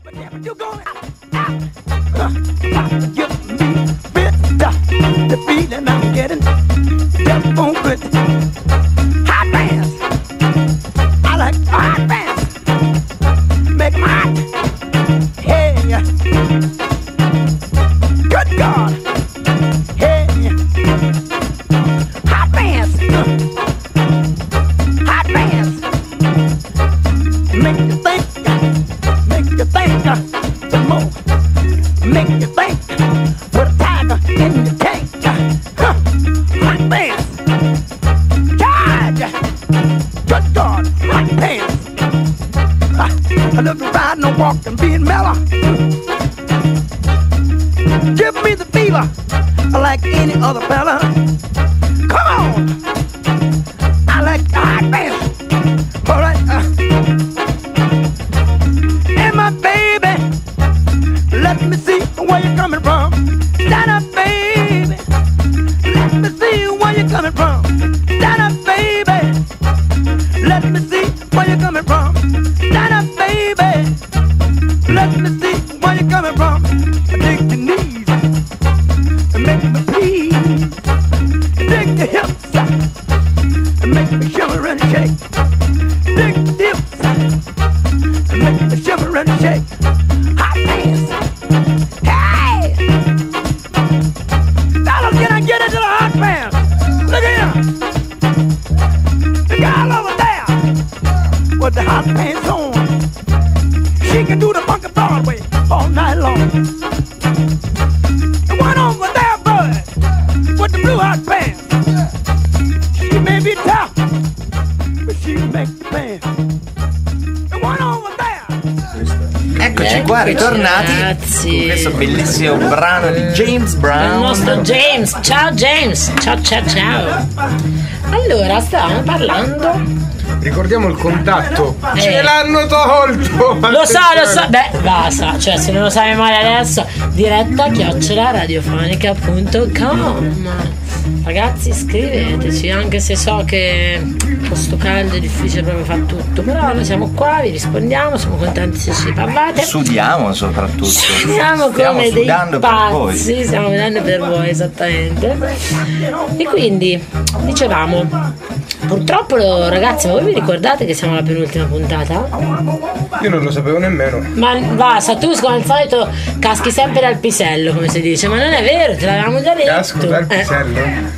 The feeling I'm getting just won't quit. Hot bands, I like hot bands. Make 'em hot. Hey, good God. Hey, hot bands, hot bands. Make you think some more. Make you think with a tiger in your tank. Hot pants, God, good God, hot pants. I look around and walk and being mellow. Give me the fever like any other fella. Come on, I like hot pants. All right, and my baby, let me see where you're coming from. Stand up, baby. Let me see where you're coming from. Stand up, baby. Let me see where you're coming from. Stand up, baby. Let me see where you're coming from. Dig the knees and make me please. Dig the hips and make me shiver and shake. Dig the hips and make me shiver and shake. Hot pants. Hey! Fellas, can I get into the hot pants? Look at him. The girl over there with the hot pants on. She can do the funky Broadway all night long. The one over there, bud, with the blue hot pants. She may be tough, but she makes the pants. The one over there. Eccoci qua, ritornati con questo bellissimo brano di James Brown. Il nostro James, ciao James, ciao. Allora, stavamo parlando. Ricordiamo il contatto. Ce l'hanno tolto. Lo so. Beh, basta. Cioè, se non lo sai mai adesso, diretta@radiofonica.com. Ragazzi, scriveteci, anche se so che posto caldo è difficile proprio fare tutto, però noi siamo qua, vi rispondiamo, siamo contenti se ci parlate. Sudiamo soprattutto. Stiamo come dei pazzi, stiamo vedendo per voi, esattamente. E quindi dicevamo, purtroppo ragazzi, voi vi ricordate che siamo alla penultima puntata? Io non lo sapevo nemmeno. Ma basta, tu come al solito caschi sempre dal pisello, come si dice, ma non è vero, te l'avevamo già detto. Casco dal pisello?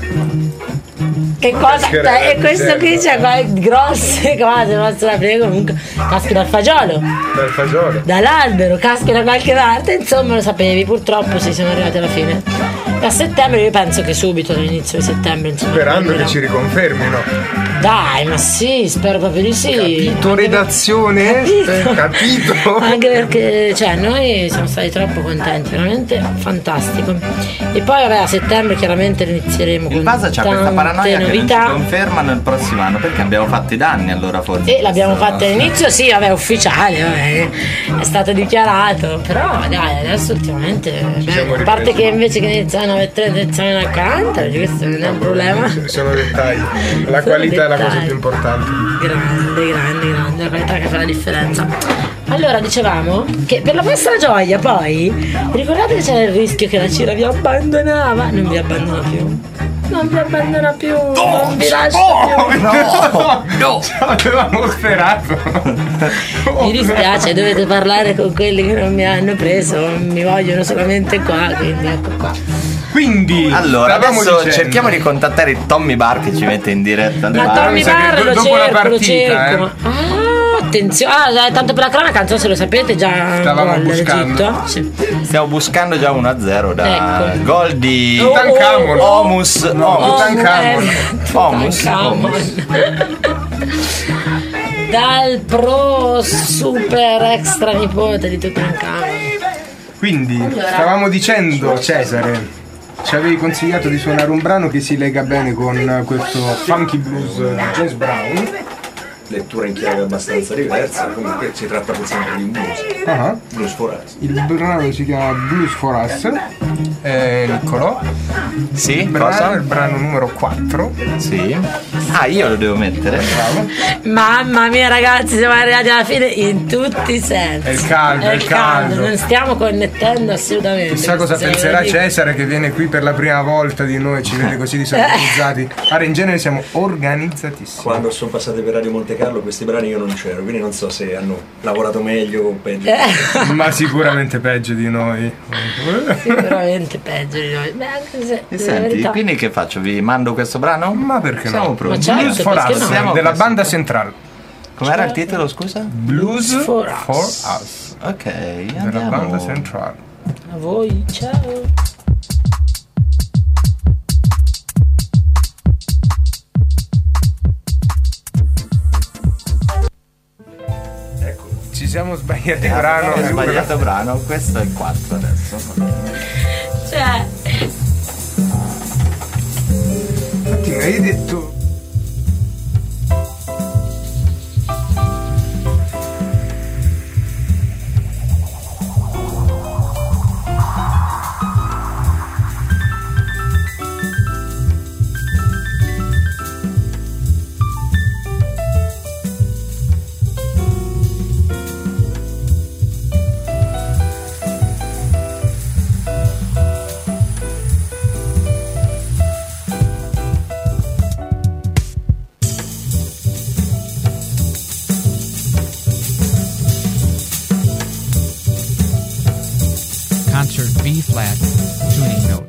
Che cosa? E questo qui c'è grosse cose, ma se la prego, comunque caschi dal fagiolo. Dal fagiolo? Dall'albero, caschi da qualche parte, insomma lo sapevi, purtroppo sì, siamo arrivati alla fine. E a settembre, io penso che subito all'inizio di settembre, insomma. Sperando che ci riconfermino. Dai, ma sì, spero proprio di sì. Capito, redazione? Capito? Anche perché, cioè, noi siamo stati troppo contenti, veramente fantastico. E poi, vabbè, a settembre chiaramente inizieremo con Pasa c'ha questa paranoia novità. che non ci confermano il prossimo anno, perché abbiamo fatto i danni allora forse. E l'abbiamo fatto all'inizio, sì, vabbè, ufficiale, vabbè, è stato dichiarato, però dai, adesso ultimamente, a parte che invece che iniziare alle 9:30 iniziamo alle 40, questo non è un problema. Sono dettagli, la qualità è la cosa più importante. Grande, la qualità che fa la differenza. Allora, dicevamo che per la vostra gioia poi, ricordate che c'era il rischio che la Cira vi abbandonava? Non vi abbandona più. Non vi abbandona più, non vi lascia più. No. Avevamo sperato. Mi dispiace, dovete parlare con quelli che non mi hanno preso, mi vogliono solamente qua, quindi ecco qua. Quindi allora adesso cerchiamo di contattare Tommy Bar che ci mette in diretta. Ma Tommy Bar lo cerco. Attenzione, tanto per la cronaca, non so se lo sapete già. Stavamo buscando. Sì. Stiamo buscando già 1-0 da ecco. gol di Tutankhamon. Omus. Dal pro super extra nipote di Tutankhamon. Quindi stavamo dicendo, Cesare, ci avevi consigliato di suonare un brano che si lega bene con questo funky blues James Brown. lettura in chiave abbastanza diversa, comunque si tratta pur sempre di un blues. Blues for Us. Il brano si chiama Blues for Us. Niccolò. Sì, Il brano numero 4. Sì. Ah, io lo devo mettere. Bravo. Mamma mia ragazzi, siamo arrivati alla fine in tutti i sensi. È il caldo. Non stiamo connettendo assolutamente. Chissà cosa penserà Cesare che viene qui per la prima volta di noi, ci vede così disorganizzati. Allora, in genere siamo organizzatissimi. Quando sono passate per Radio Monte Carlo questi brani io non c'ero, quindi non so se hanno lavorato meglio o peggio. Ma sicuramente peggio di noi. Sicuramente peggio di noi. Beh, anche se Senti, quindi che faccio? Vi mando questo brano? Ma perché Siamo no? pronti. Ma certo, Blues for perché Us, no? della banda Central. Com'era il titolo, scusa? Blues for for Us. Us. Ok, Della andiamo. banda Central. A voi, ciao. Ci siamo sbagliati Abbiamo brano. sbagliato brano, questo è il 4 adesso. Cioè, Infatti mi hai detto. Concert B flat tuning note.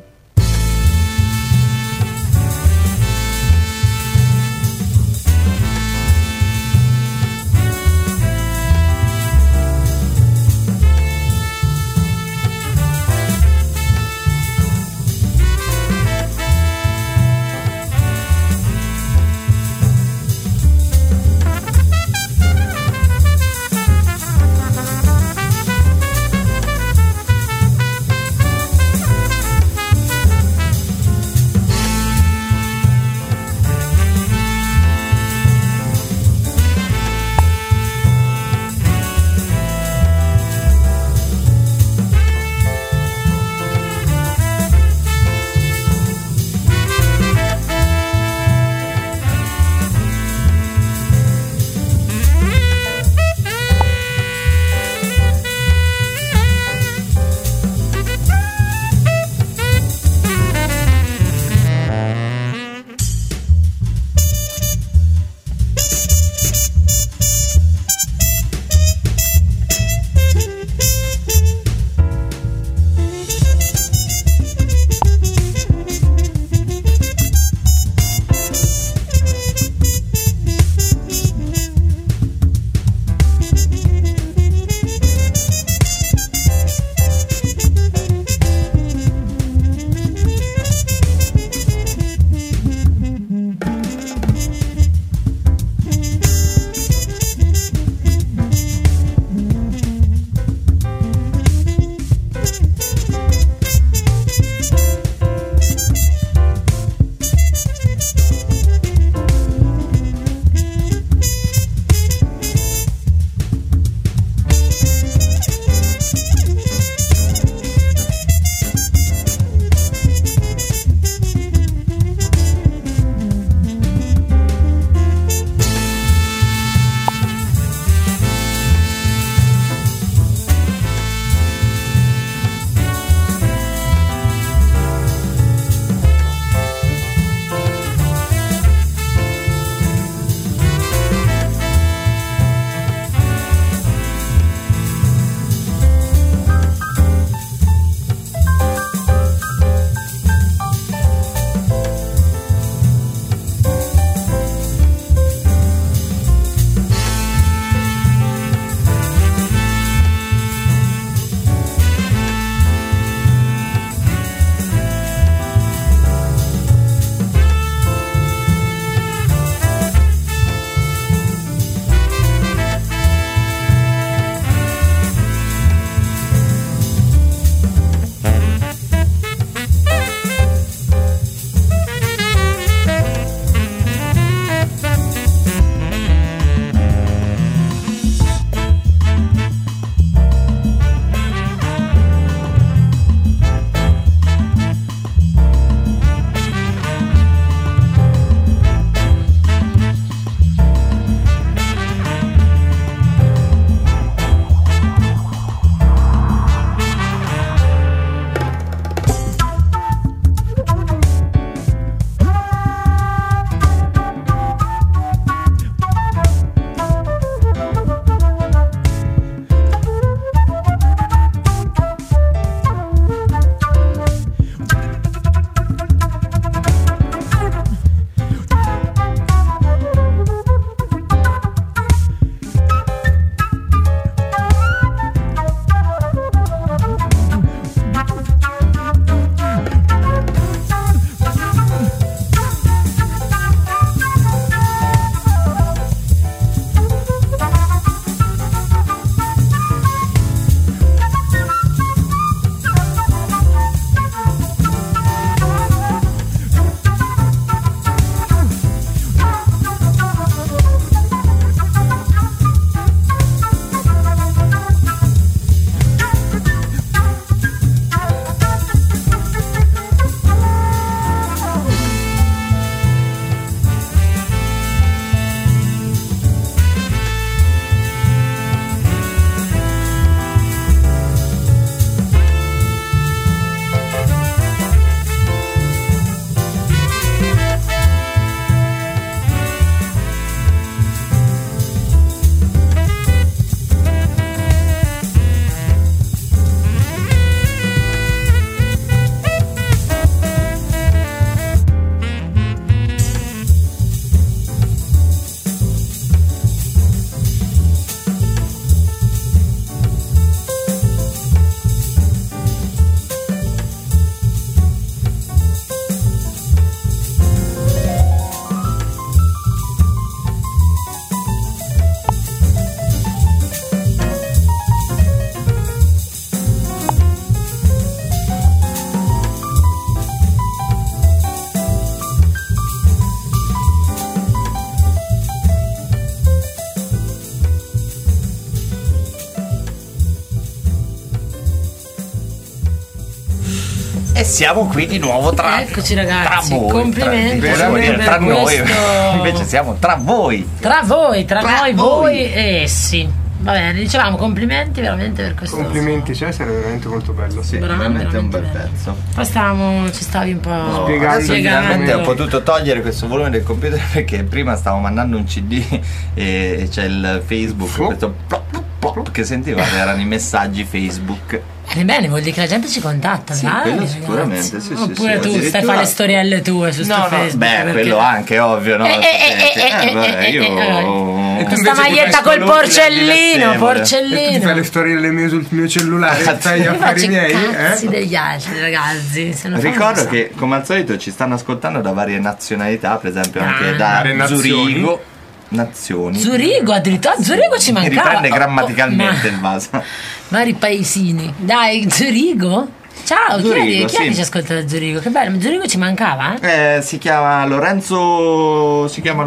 E siamo qui di nuovo tra Eccoci ragazzi, tra voi, complimenti tra per noi. questo. Invece siamo tra voi. Tra noi, voi. voi. Sì. Va bene, dicevamo complimenti veramente per questo. Complimenti Cesare, è veramente molto bello. Sì, Bravo, veramente è un bel bello. pezzo. Poi ci stavi un po' Spiegando. Adesso finalmente ho spiegando. potuto togliere questo volume del computer perché prima stavo mandando un CD e c'è il Facebook, questo plop, plop, plop, che sentivate, erano i messaggi Facebook. Bene, vuol dire che la gente ci contatta, Sì, dai, quello ragazzi. sicuramente, sì, sì, Oppure sì, tu stai a addirittura- fare le storielle tue su sto No, Facebook. beh, perché- quello anche, ovvio, no? Vabbè, io... Questa maglietta col porcellino, porcellino. E tu ti fai le storie sul mio cellulare, fai gli Io affari faccio i miei, cazzi degli altri ragazzi. Se non Ricordo fanno che come al solito ci stanno ascoltando da varie nazionalità, per esempio anche da Varie nazioni. Zurigo. Nazioni. Zurigo addirittura, Zurigo ci Mi mancava. riprende grammaticalmente ma- il vaso. Vari paesini. Dai, Zurigo? Ciao, Zurigo, chi è sì. che ci ascolta da Zurigo? Che bello, Zurigo ci mancava? Si chiama Lorenzo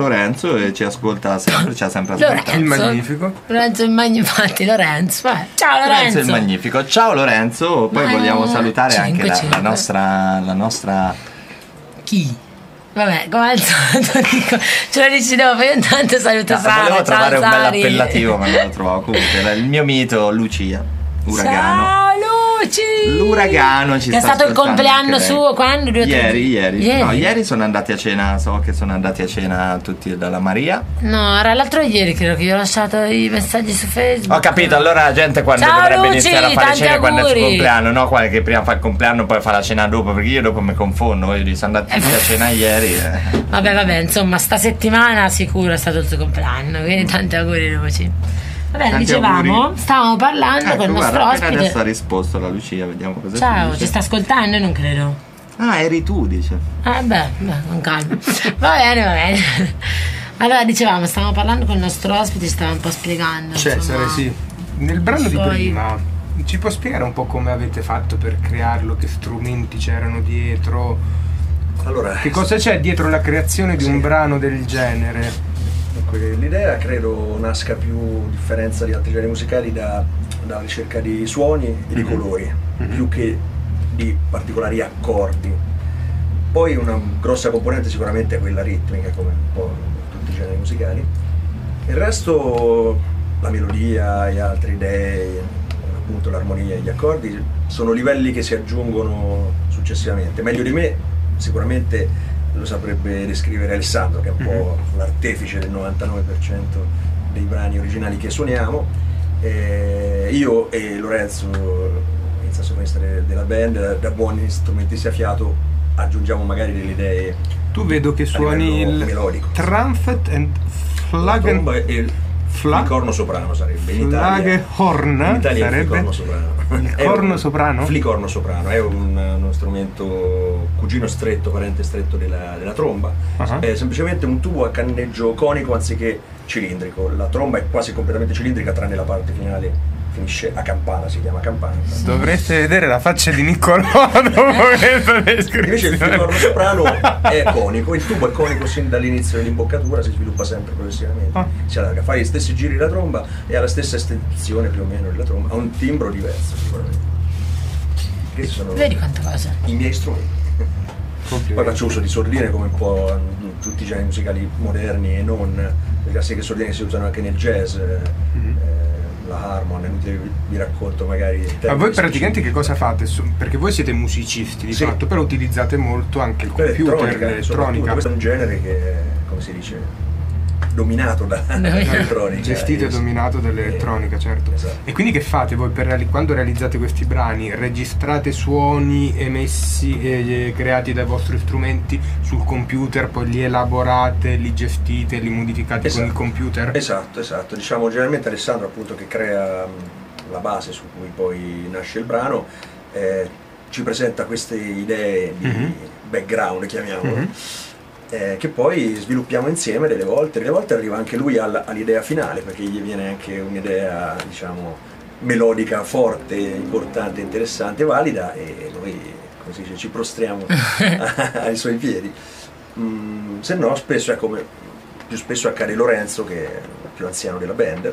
e ci ascolta sempre, ci ha sempre ascoltato. Il Magnifico. Lorenzo il Magnifico, infatti Lorenzo. Vai. Ciao Lorenzo. Lorenzo il Magnifico. Ciao Lorenzo, poi Ma- vogliamo salutare anche la 5. nostra Chi? Vabbè, come al solito dico, ce lo dici dopo, io intanto saluto Sara. volevo trovare un ciao, bel Sari. appellativo ma non lo trovavo. Comunque era il mio mito Lucia Uragano. Ciao Luci! L'uragano ci che sta è stato il ascoltando compleanno anche lei. suo quando? Ieri. No, ieri sono andati a cena, so che sono andati a cena tutti dalla Maria. No, era l'altro ieri credo che io ho lasciato i messaggi su Facebook. Ho capito, allora la gente quando Ciao, dovrebbe Luci, iniziare a fare tanti cena quando è il suo auguri. compleanno, no? Quale che prima fa il compleanno poi fa la cena dopo, perché io dopo mi confondo, voglio dire, sono andati tutti a cena ieri. Vabbè, insomma, sta settimana sicuro è stato il suo compleanno, quindi tanti auguri Luci. Vabbè, Tanti dicevamo, auguri. stavamo parlando Ecco, con il nostro guarda, appena ospite. adesso ha risposto la Lucia, vediamo cosa ci Ciao, dice. ci sta ascoltando? Non credo. Ah, eri tu, dice. Beh, con calma. Va bene. Allora, dicevamo, stavamo parlando con il nostro ospite, ci stava un po' spiegando. Cesare, insomma. sì. Nel brano di Poi- prima, ci può spiegare un po' come avete fatto per crearlo, che strumenti c'erano dietro? Allora, Che cosa c'è dietro la creazione di un brano del genere? ecco, l'idea credo nasca più, a differenza di altri generi musicali, dalla ricerca di suoni e di colori, più che di particolari accordi. Poi una grossa componente sicuramente è quella ritmica, come un po' tutti i generi musicali. Il resto, la melodia e altre idee, appunto l'armonia e gli accordi, sono livelli che si aggiungono successivamente. Meglio di me sicuramente lo saprebbe descrivere Alessandro, che è un po' l'artefice del 99% dei brani originali che suoniamo. Io e Lorenzo, il sassofonista della band, da buoni strumentisti a fiato, aggiungiamo magari delle idee. Tu vedo che suoni livello il melodico. trumpet and La tromba flagen... e il flicorno soprano sarebbe in Italia. Flagehorn In Italia è il sarebbe? flicorno soprano. Il È corno un- soprano? Flicorno soprano, è uno strumento cugino stretto, parente stretto della tromba. Ah. È semplicemente un tubo a canneggio conico anziché cilindrico. La tromba è quasi completamente cilindrica tranne la parte finale, finisce a campana, si chiama campana. Dovreste vedere la faccia di Niccolò dopo questa Invece il descrizione. flicorno soprano è conico, il tubo è conico sin dall'inizio dell'imboccatura, si sviluppa sempre progressivamente, Ah. si allarga, fa gli stessi giri della tromba e ha la stessa estensione più o meno della tromba, ha un timbro diverso sicuramente. Questi sono Vedi quante cose. i miei strumenti. Poi faccio uso di sordine come un po' tutti i generi musicali moderni e non, le classiche sordine che si usano anche nel jazz, la harmon, è inutile che vi racconto magari. Ma voi praticamente che cosa fate? Perché voi siete musicisti di Sì. fatto, però utilizzate molto anche il Quella computer, soprattutto. l'elettronica. Questo è un genere che è, come si dice, dominato dall'elettronica. Gestito e dominato dall'elettronica, certo. Esatto. E quindi che fate voi quando realizzate questi brani? Registrate suoni emessi e creati dai vostri strumenti sul computer, poi li elaborate, li gestite, li modificate con il computer? Esatto. Diciamo generalmente Alessandro, appunto, che crea la base su cui poi nasce il brano, ci presenta queste idee di background, chiamiamolo. Che poi sviluppiamo insieme delle volte arriva anche lui all'idea finale, perché gli viene anche un'idea, diciamo, melodica forte, importante, interessante, valida, e noi, come si dice, ci prostriamo ai suoi piedi. Se no, spesso è come più spesso accade Lorenzo, che è il più anziano della band,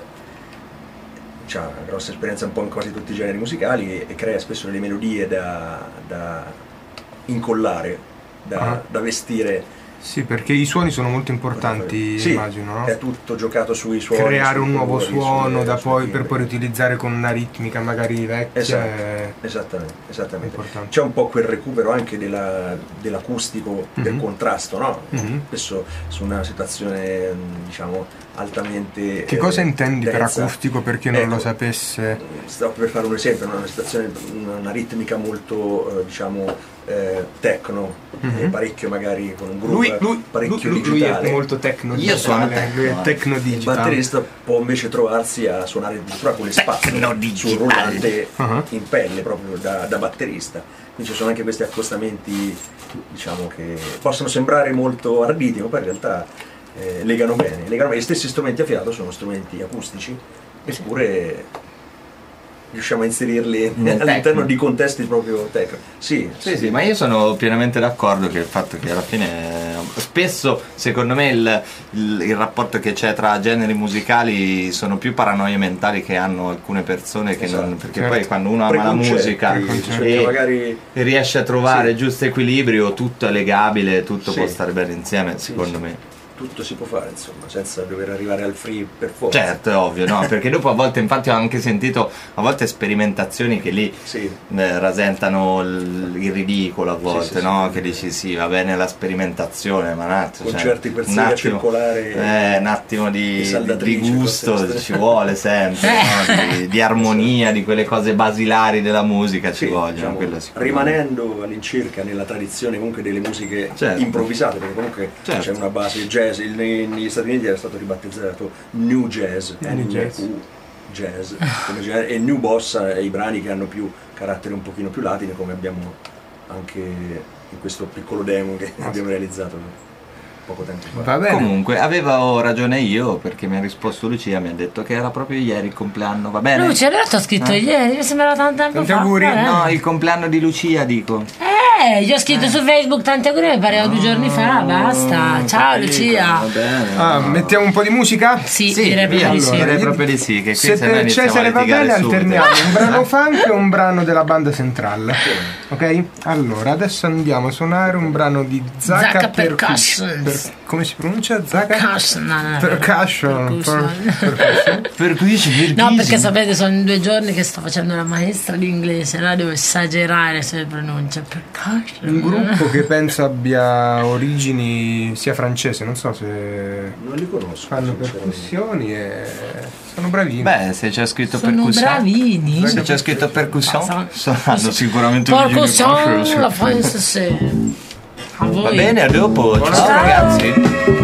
ha una grossa esperienza un po' in quasi tutti i generi musicali e crea spesso delle melodie da incollare, da vestire. Sì, perché i suoni sono molto importanti, Sì, immagino, no? è tutto giocato sui suoni. Creare sui un nuovo colori, suono da poi timbre. per poi riutilizzare con una ritmica magari vecchia. Esattamente. Importante. C'è un po' quel recupero anche dell'acustico, del contrasto, no? Spesso su una situazione, diciamo, altamente. Che cosa intendi per densa. acustico, per chi non lo sapesse? Stavo per fare un esempio, no? Una situazione, una ritmica molto, diciamo, techno, parecchio magari con un groove parecchio digitale. Lui è molto techno Io sono digitale, lui è techno Il digital. batterista può invece trovarsi a suonare addirittura con le spazzole sul rullante in pelle proprio da batterista. Quindi ci sono anche questi accostamenti, diciamo, che possono sembrare molto arditi, ma poi in realtà legano bene. Gli stessi strumenti a fiato sono strumenti acustici, eppure riusciamo a inserirli all'interno di contesti proprio techno. Sì, ma io sono pienamente d'accordo che il fatto che alla fine spesso, secondo me, il rapporto che c'è tra generi musicali sono più paranoie mentali che hanno alcune persone che non, perché poi quando uno ama la musica e magari riesce a trovare il giusto equilibrio, tutto è legabile, tutto può stare bene insieme, secondo me. Tutto si può fare, insomma, senza dover arrivare al free per forza. Certo, è ovvio, no? Perché dopo a volte, infatti ho anche sentito a volte sperimentazioni che lì rasentano il ridicolo a volte, no? Che dici sì, va bene la sperimentazione, ma un attimo, concerti per sera circolare, un attimo di gusto ci vuole sempre, no? di armonia, di quelle cose basilari della musica ci vogliono, diciamo, rimanendo all'incirca nella tradizione comunque delle musiche improvvisate, perché comunque c'è una base jazz. Negli Stati Uniti era stato ribattezzato New Jazz, jazz e New Bossa, i brani che hanno più carattere un pochino più latino, come abbiamo anche in questo piccolo demo che abbiamo realizzato poco tempo fa. Va bene. Comunque avevo ragione io, perché mi ha risposto Lucia, mi ha detto che era proprio ieri il compleanno, va bene? Lucia, in realtà ho scritto ieri, mi sembrava tanto tempo fa. Auguri. No, il compleanno di Lucia, dico. Gli ho scritto su Facebook tanti auguri, mi pare 2 giorni fa, basta. Ciao Lucia. Va bene. Mettiamo un po' di musica? Sì, direi proprio di sì. Direi proprio di sì, che qui Se per Cesare va bene alterniamo un brano funk e un brano della banda centrale. Ok? Allora, adesso andiamo a suonare un brano di Zaka Percussions. Come si pronuncia? Zaka? Percussion. Percussion. No, perché sapete, sono 2 giorni che sto facendo la maestra di inglese, allora devo esagerare sulle pronunce. Percussion. Un gruppo che penso abbia origini sia francese, non so se non li conosco. Fanno percussioni e sono bravini. Beh, se c'è scritto Sono percussione, bravini. se c'è scritto percussione, hanno sicuramente percussion la fanno stasera. A voi. Va bene, a dopo. Ciao ragazzi.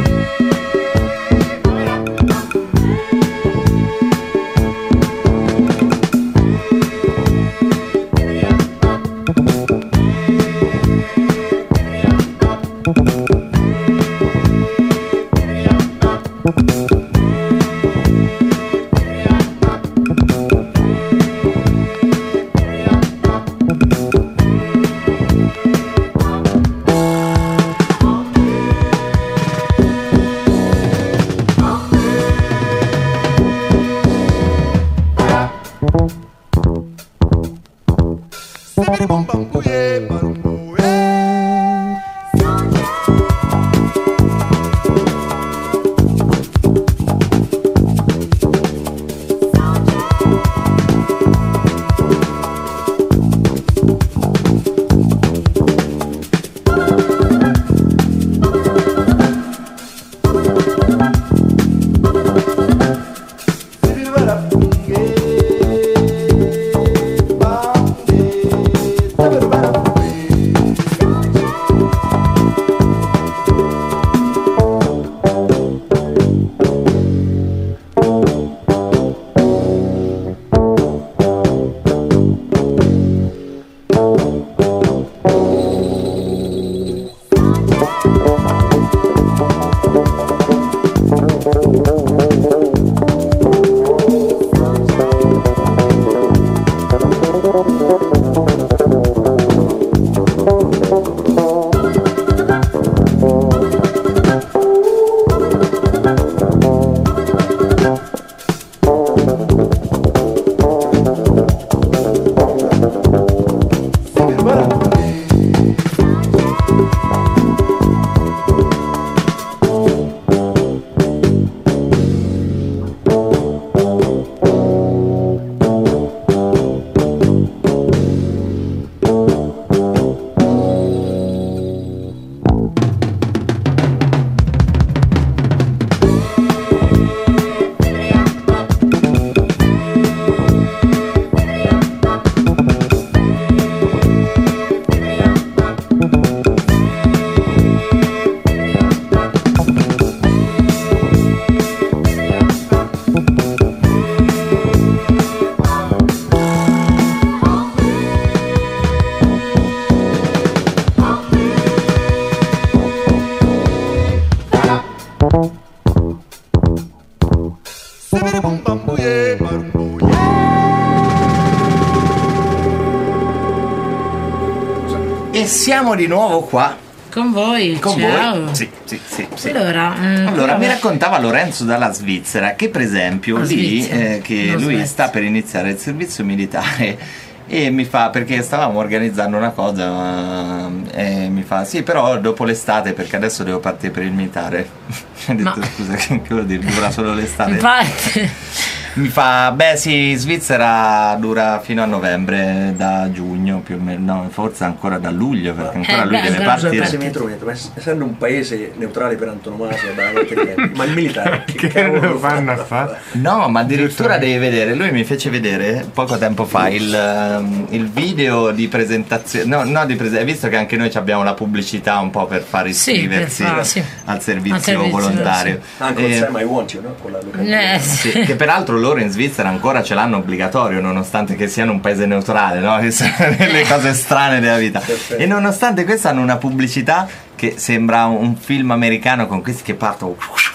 E siamo di nuovo qua Con voi, con ciao. voi. Sì. Allora, Allora, mi raccontava Lorenzo dalla Svizzera che per esempio La lì Svizzera, che la lui Svezia. sta per iniziare il servizio militare e mi fa, perché stavamo organizzando una cosa e mi fa sì, però dopo l'estate, perché adesso devo partire per il militare. Ho detto Ma- scusa, che vuol dire, dura solo l'estate? infatti, Mi fa, beh sì, Svizzera dura fino a novembre, da giugno più o meno, no, forse ancora da luglio, perché ancora lui beh, deve ancora partire. bisogna Se mi intrometto, ma essendo un paese neutrale per antonomasia da qualche tempo, ma il militare Che cavolo lo fanno a fa? fare? No, ma addirittura devi vedere, lui mi fece vedere poco tempo fa il video di presentazione, hai visto che anche noi abbiamo la pubblicità un po' per far Sì, iscriversi per far- sì. al servizio Al servizio, volontario. Anche con Sam I Want You, no? Con la località. Sì, che peraltro loro in Svizzera ancora ce l'hanno obbligatorio, nonostante che siano un paese neutrale, no? Che sono le cose strane della vita. Perfetto. E nonostante questo hanno una pubblicità che sembra un film americano con questi che partono.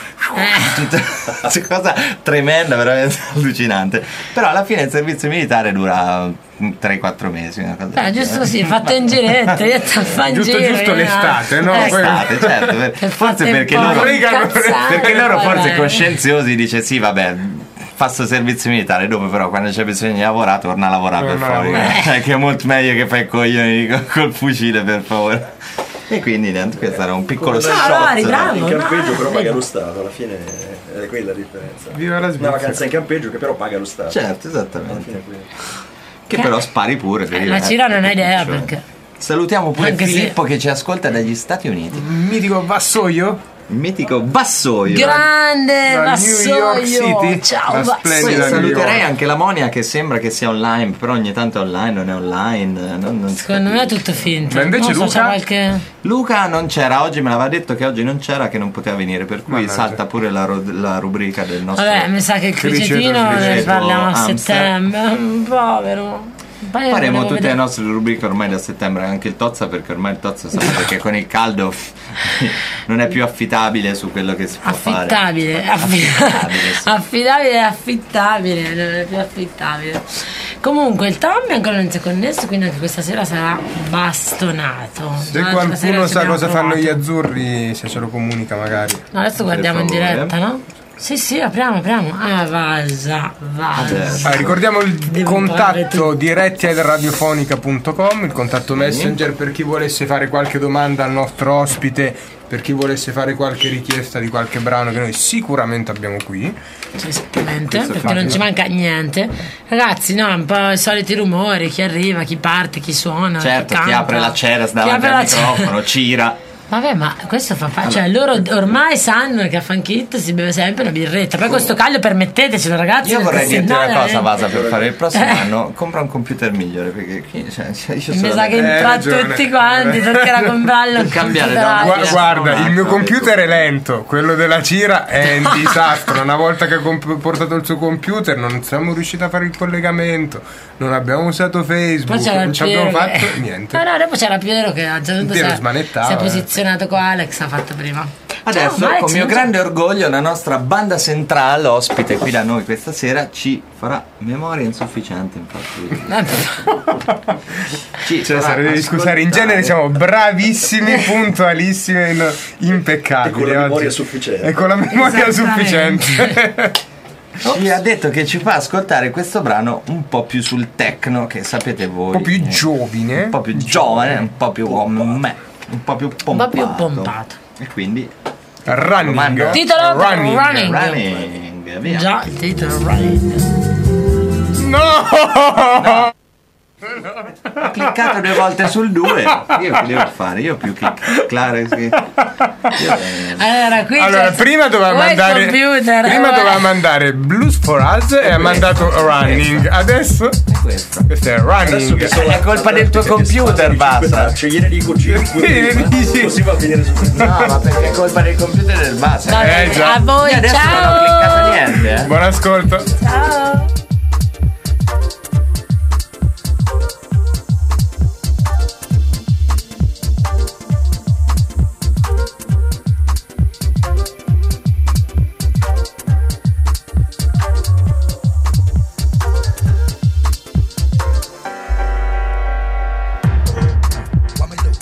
Cosa tremenda, veramente allucinante. Però alla fine il servizio militare dura 3-4 mesi. Una cosa del giusto genere. così, fatto in giretto, io ti fai in Giusto, giro. giusto io- l'estate, no? L'estate, certo, Per forse fate perché un po' loro, incazzare, perché loro poi forse vai. coscienziosi dice sì, vabbè, faccio servizio militare, dopo però quando c'è bisogno di lavorare torna a lavorare, per Torna a favore. lavorare. Che è molto meglio che fai i coglioni col fucile, per favore. E quindi niente, questo era un piccolo Come- shot. Vari, bravo. In campeggio no, però vedi. paga lo Stato, alla fine è quella la differenza. Viva la Una Svizzera. vacanza in campeggio che però paga lo Stato. Certo, Alla fine esattamente. è quello. Che però spari pure. ti La diverti. Cira non ha idea Cioè. perché. Salutiamo pure Anche se- Filippo che ci ascolta dagli Stati Uniti. Mitico vassoio? Il mitico Vassoio. Grande Da New York Vassoio. City. Ciao La Vassoio. splendida Poi saluterei New York. anche la Monia che sembra che sia online, però ogni tanto è online, non è online. Non si Secondo me è capisce. tutto finto. Ma invece Non so, Luca? c'è qualche. Luca non c'era, oggi me l'aveva detto che oggi non c'era, che non poteva venire, per cui Mannaggia. salta pure la rubrica del nostro. Vabbè, mi sa che il Criceto, cricetino ne criceto parliamo a hamster. settembre. Povero. Poi Faremo volevo tutte vedere- le nostre rubriche ormai da settembre, anche il Tozza, perché ormai il Tozza sapete che con il caldo non è più affidabile su quello che si può fare. Affittabile, Affittabile, sì. affittabile, non è più affittabile. Comunque il Tommy ancora non si è connesso, quindi anche questa sera sarà bastonato. Se L'altra qualcuno sera ci sa abbiamo cosa fanno gli provato. azzurri, se ce lo comunica magari. No, adesso guardiamo in favore. diretta, no? Sì, apriamo. Ah, Vasa. Adesso. Ricordiamo il Devo contatto imparare diretti@radiofonica.com, il contatto Messenger per chi volesse fare qualche domanda al nostro ospite, per chi volesse fare qualche richiesta di qualche brano che noi sicuramente abbiamo qui. Sì, esattamente, Questo è perché non facile. ci manca niente. Ragazzi, no, un po' i soliti rumori, chi arriva, chi parte, chi suona, Certo, chi canta. apre la cera Chi davanti apre al la cera. microfono, Cira. Vabbè, ma questo fa cioè loro ormai sanno che a Funkit si beve sempre una birretta. Poi questo caglio permettetecelo, ragazzi. Io vorrei perché dirti sennò una cosa, veramente- Vasa, per fare il prossimo anno, compra un computer migliore, perché io Mi sono sa che tra ragione. tutti quanti toccherà comprarlo un Cambiare computer da una- Asus. Guarda, il mio Ecco. computer è lento, quello della Cira è un disastro. Una volta che ha portato il suo computer non siamo riusciti a fare il collegamento, non abbiamo usato Facebook, Poi c'era non il ci abbiamo Piero fatto che- niente. No, dopo c'era Piero che a un certo punto Piero si è smanettava, posizionato qua, Alex ha fatto prima. Adesso, Ciao, Alex, con mio non so- grande orgoglio, la nostra banda centrale, ospite qui da noi questa sera, ci farà memoria insufficiente, infatti. Ci Cioè, farà devi scusare, in ascoltare. genere siamo bravissimi, puntualissimi e impeccabili. E con la memoria oggi. sufficiente. E con la memoria Esattamente. sufficiente. Ci ha detto che ci fa ascoltare questo brano un po' più sul techno, che sapete voi. Un po' più giovine. Un po' più giovane, un po' più come me, un po' più pompato. po' più pompato. E quindi Running. Comando. Titolo Running. running, via. Già, il titolo Running. No! Ho cliccato 2 volte sul 2. Io che devo fare? Io più che claro che Allora, qui Allora, c'è- prima doveva vuoi il mandare computer, prima vuoi- doveva mandare Blues for Us e ha mandato Running. Adesso questo. questo è Adesso Running. che sono È colpa del tuo computer, basta. Gliene dico 5, Dici. così va a finire su. No, ma perché è colpa del computer del base. Va bene, già. a voi, Io adesso non ho cliccato ciao. niente, Buon ascolto. Ciao. What me do?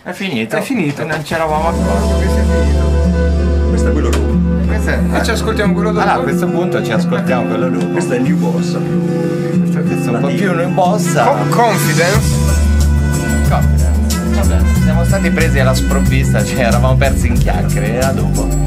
È finito. È finito. E non ci eravamo accorti. Questo è finito. Questo è quello dopo. Questo è... E ci ascoltiamo quello dopo. Allora, a questo punto ci ascoltiamo quello dopo. Questo è New Bossa. Questo è un po' più in bossa. Confidence. Vabbè, siamo stati presi alla sprovvista, cioè eravamo persi in chiacchiere, a dopo.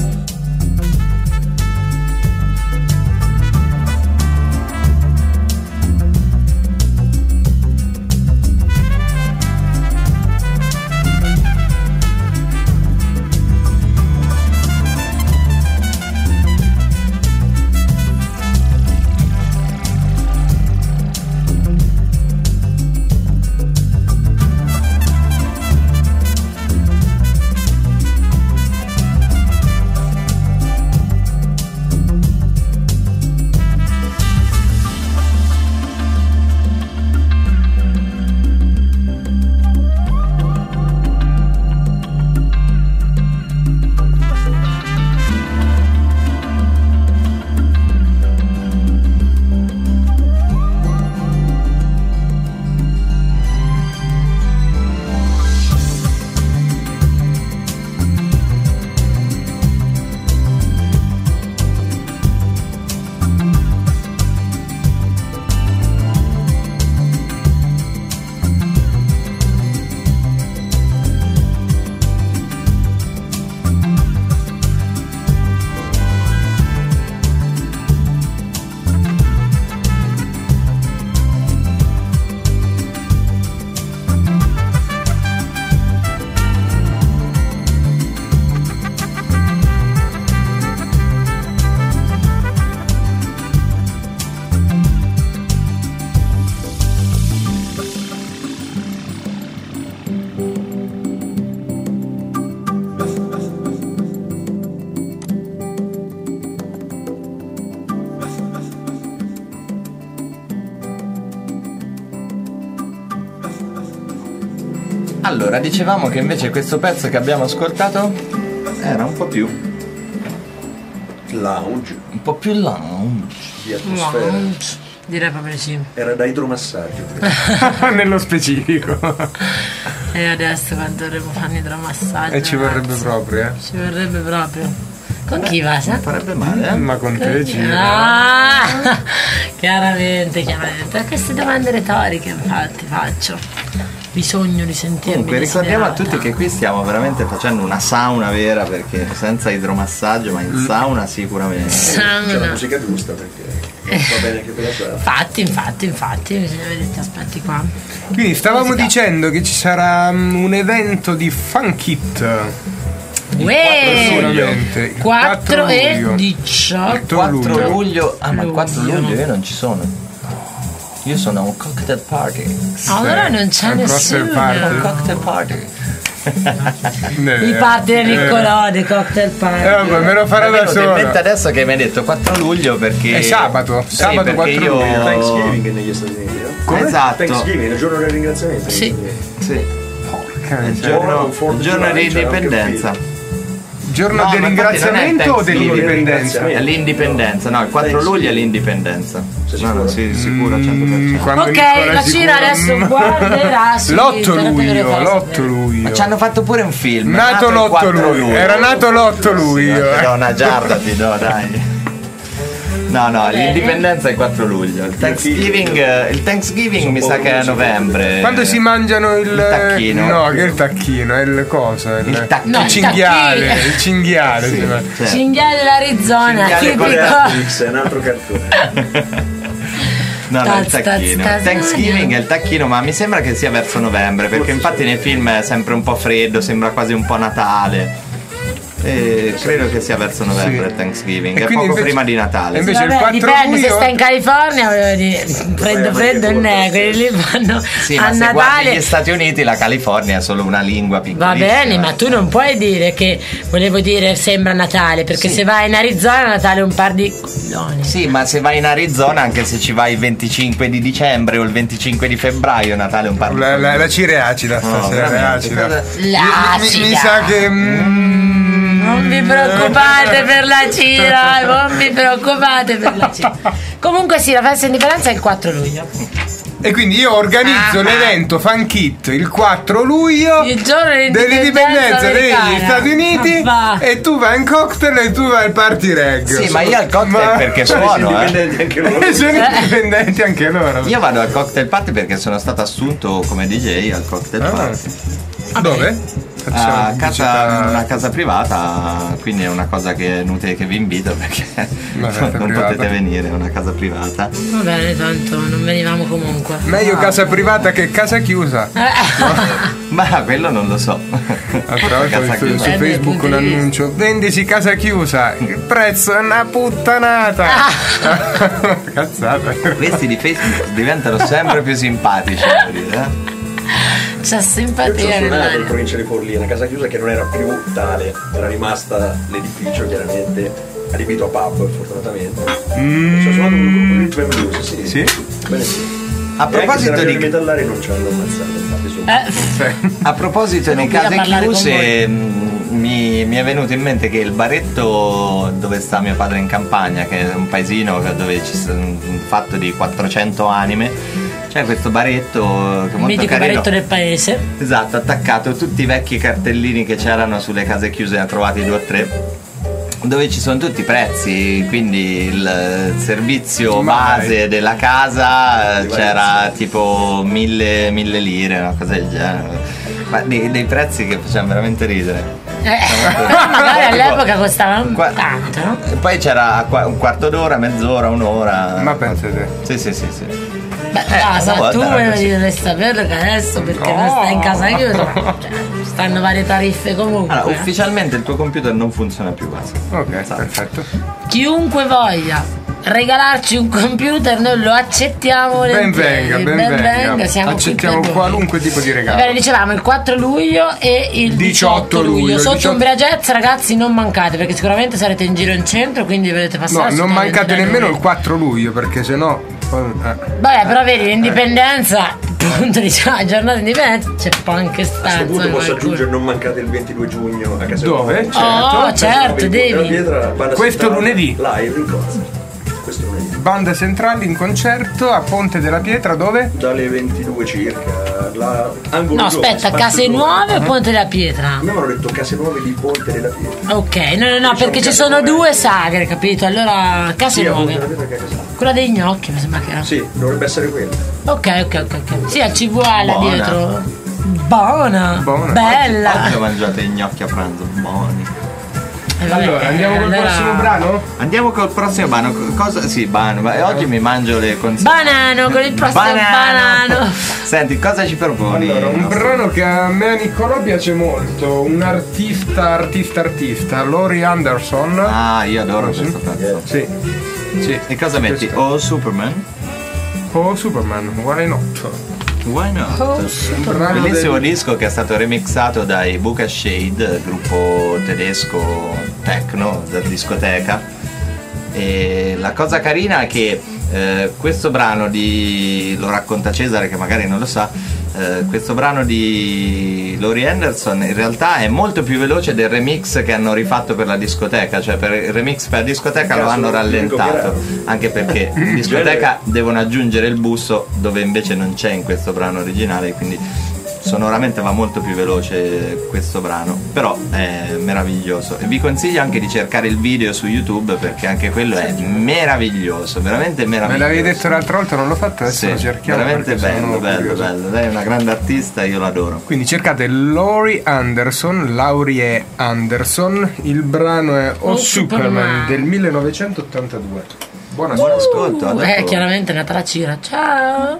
Allora, dicevamo che invece questo pezzo che abbiamo ascoltato era un po' più lounge, un po' più lounge. di atmosfera. Direi proprio sì. Era da idromassaggio. Nello specifico. E adesso quando dovremmo fare idromassaggio. E ci vorrebbe proprio, Ci vorrebbe proprio. Con chi va, sa? Farebbe male, eh? Ma con te ci. Ah, chiaramente. Queste domande retoriche infatti faccio. Bisogno di sentirmi. Comunque ricordiamo a desiderata. tutti che qui stiamo veramente facendo una sauna vera, perché senza idromassaggio, ma in sauna sicuramente. C'è la Sauna. musica giusta perché va bene anche per la sera. Infatti, bisogna vedere questi aspetti qua. Quindi stavamo Musica. dicendo che ci sarà un evento di Funk It. Sicuramente. Il 4 e luglio. 18. 4 luglio. Ah, ma il 4 luglio. luglio io non ci sono. Io sono a un cocktail party. Allora non c'è un cocktail nessuno. party. Un cocktail party. I party del Niccolò, cocktail party. Vabbè, me lo farò Mi è da venuto in mente solo. adesso che mi hai detto 4 luglio perché È sabato, Sì, sabato perché 4 io- luglio. Thanksgiving negli Stati Uniti, no? Come? Esatto. Thanksgiving, il giorno del ringraziamento. Sì. Sì. Porca Il miseria. giorno di indipendenza. Giorno No, del ma infatti non è ringraziamento o Thanksgiving, dell'indipendenza? È l'indipendenza, no, il 4 luglio è l'indipendenza. Sei No, no, sicuro? sì, sicuro al 100%. Quando Ok, Nicola la è Cira sicuro. adesso guarderà su L'8 internet per le luglio, cose. l'8 luglio. Ma ci hanno fatto pure un film. Nato il l'8 4 luglio. Era nato l'8 luglio. Ti do una giarda, ti do, dai. No, l'indipendenza è il 4 luglio. Il Thanksgiving mi sa che è a novembre. Quando si mangiano il tacchino. No, che è il tacchino, è il cosa? Il tacchino. No, il cinghiale, tacchino. il cinghiale. Sì, si fa. cioè, Cinghiale dell'Arizona, Cinghiale con le tipico. Netflix è un altro cartone. No, il Taz, tacchino. taz, taz, Thanksgiving è il tacchino, ma mi sembra che sia verso novembre, perché infatti nei film è sempre un po' freddo, sembra quasi un po' Natale. E credo che sia verso novembre Sì. il Thanksgiving, E è quindi poco invece- prima di Natale. e invece il Vabbè, 4 dipende, se luglio- stai in California, volevo dire, freddo non è, quelli lì vanno Sì, a ma se guardi Natale. gli Stati Uniti, la California è solo una lingua Va piccolissima. bene, ma tu non puoi dire che volevo dire sembra Natale, perché Sì. se vai in Arizona Natale è un par di coglioni. Sì, ma se vai in Arizona, anche se ci vai il 25 di dicembre o il 25 di febbraio, Natale è un par di La cire acida No, stasera, è veramente, acida. cosa- L'acida. Mi sa che Non vi preoccupate per la Cira, non vi preoccupate per la Cira. Comunque sì, la festa indipendenza è il 4 luglio. E quindi io organizzo l'evento Fan Kit il 4 luglio, il giorno dell'indipendenza degli Stati Uniti, e tu vai in cocktail e tu vai al party reg. Sì, ma io al cocktail perché suono, indipendenti anche loro. Sono indipendenti anche loro. Io vado al cocktail party perché sono stato assunto come DJ al cocktail party. Dove? A una casa privata, quindi è una cosa che è inutile che vi invito perché non potete venire, è una casa privata. Va bene, tanto non venivamo comunque. Meglio casa privata che casa chiusa. Ma quello non lo so. L'altra volta su Facebook un annuncio: vendisi casa chiusa, il prezzo è una puttanata. Cazzata. Questi di Facebook diventano sempre più simpatici, C'è Io simpatia ci ho suonato in nell'aria. provincia di Forlì, una casa chiusa che non era più tale, era rimasta l'edificio chiaramente adibito a pub, fortunatamente. Ci ho suonato con un gruppo di blues, sì. Sì? Bene, sì. A proposito di metallari non ci hanno ammazzato, infatti A proposito di case chiuse, mi è venuto in mente che il baretto dove sta mio padre in campagna, che è un paesino dove ci sono fatto di 400 anime, c'è questo baretto che è molto Mitico carino. baretto del paese. Esatto, attaccato tutti i vecchi cartellini che c'erano sulle case chiuse, ne ha trovati 2 o 3, dove ci sono tutti i prezzi, quindi il servizio base della casa c'era tipo 1000 lire, una cosa del genere, ma dei prezzi che facevano veramente ridere. Però magari all'epoca costavano tanto, no? E poi c'era un quarto d'ora, mezz'ora, un'ora. Ma pensate. Sì. Beh, casa, una tu volta era così. dovresti saperlo che adesso, perché non stai in casa chiusa, cioè, stanno varie tariffe comunque. Allora, ufficialmente il tuo computer non funziona più, basta. Ok, perfetto. Chiunque voglia regalarci un computer, noi lo accettiamo. Ben venga, siamo qui accettiamo per voi. qualunque tipo di regalo. Bene, dicevamo il 4 luglio e il 18 luglio. Sotto 18... Umbria Jazz, ragazzi, non mancate, perché sicuramente sarete in giro in centro, quindi vedete passare. No, non mancate nemmeno il 4 luglio, perché sennò. Vabbè, però vedi, l'indipendenza, appunto, diciamo, la giornata d'indipendenza, c'è poi anche a questo stanza. punto posso aggiungere, non mancate il 22 giugno a casa Dove? Nuova. Oh, certo, devi. Questo lunedì. Live in concert. Questo lunedì. Banda Centrale in concerto a Ponte della Pietra, dove? Dalle 22 circa. Angolo No, Giovane, aspetta, Spazio Case Giovane. Nuove o Ponte della Pietra? A me mi hanno detto Case Nuove di Ponte della Pietra. Ok, no, perché ci sono due sagre, capito? Allora, Case Sì, a Ponte Nuove. della Pietra che è casa. Quella dei gnocchi, mi sembra che era. Sì, dovrebbe essere quella. Ok. Sì, a CVL Buona. dietro. Buona. Buona. Bella. Oggi ho mangiato i gnocchi a pranzo, buoni. Vabbè, Allora, andiamo col allora- prossimo brano? Andiamo col prossimo brano. Cosa? Sì, ma oggi mi mangio le consiglie. Banano, con il prossimo banano. Senti, cosa ci proponi? Allora, un brano che a me a Niccolò piace molto, un artista, Laurie Anderson. Ah, io adoro questo pezzo. Sì. E cosa metti? Oh Superman? Oh Superman, why not? Why not? Un brano Bellissimo del- disco che è stato remixato dai Buka Shade, gruppo tedesco techno da discoteca. E la cosa carina è che questo brano lo racconta Cesare, che magari non lo sa, questo brano di Laurie Anderson in realtà è molto più veloce del remix che hanno rifatto per la discoteca, cioè per il remix per la discoteca lo hanno rallentato, anche perché in discoteca devono aggiungere il busso dove invece non c'è in questo brano originale, quindi sonoramente va molto più veloce questo brano, però è meraviglioso e vi consiglio anche di cercare il video su YouTube perché anche quello è meraviglioso, veramente Me meraviglioso. l'avevi detto l'altra volta, non l'ho fatto, adesso Sì, lo cerchiamo. veramente perché sono bello. curioso. Lei è una grande artista, io l'adoro. Quindi cercate Laurie Anderson, il brano è Oh Superman del 1982. Buon ascolto. Adesso- Chiaramente è nata la cira. Ciao.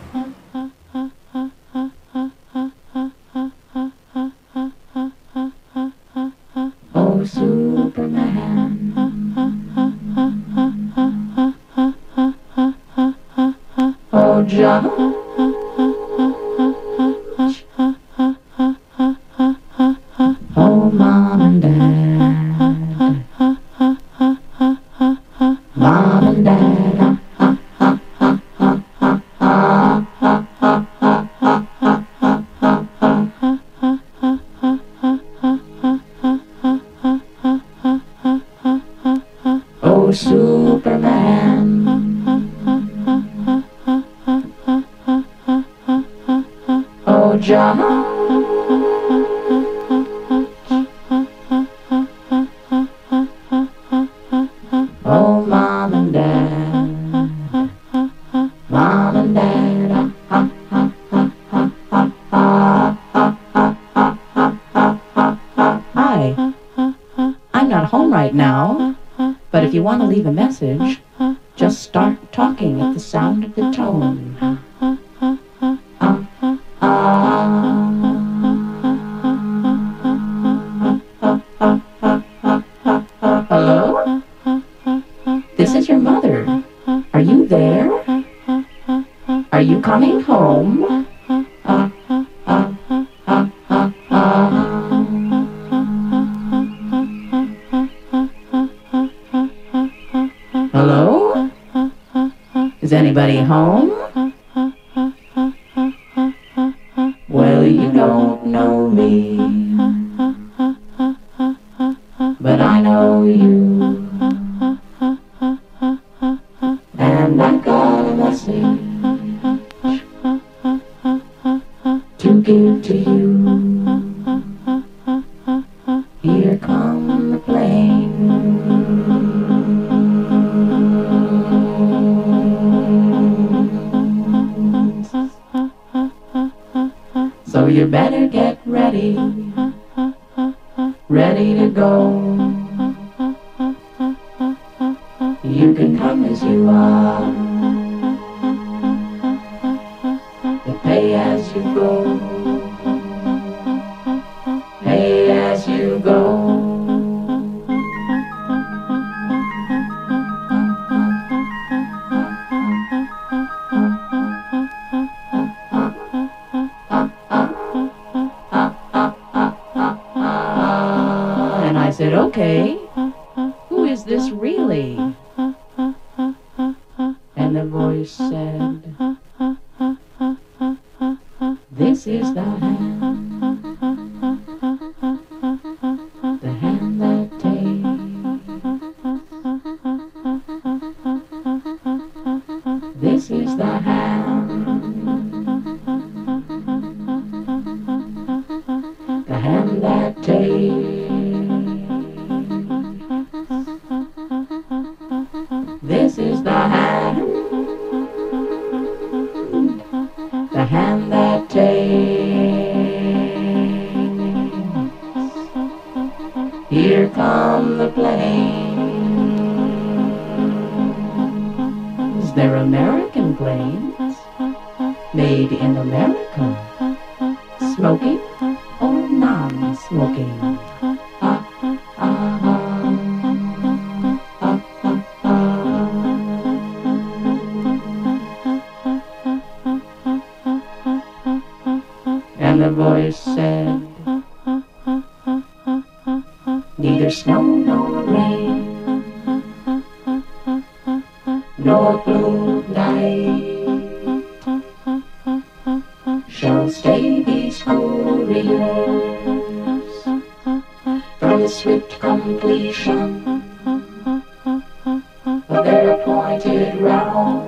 Oh Superman, oh John. Oh Mom and Dad, Mom and Dad, Georgia. Oh, mom and dad, mom and dad, hi, I'm not home right now, but if you want to leave a message, just start talking at the sound of the tone. Hello? This is your mother. Are you there? Are you coming home? Hello? Is anybody home? Well, you don't know me, but I know you. And I got a message to give to you. Here come the planes. So you better get ready, ready to go. You can come as you are, and pay as you go, pay as you go. And I said, okay, who is this really? And the voice said, this is the hand that takes. This is the hand that takes. This is the hand that takes. Here come the planes. They're American planes, made in America. Smoking or non-smoking? And the voice said, neither snow nor rain, nor blue night shall stay these couriers from the swift completion of their appointed round.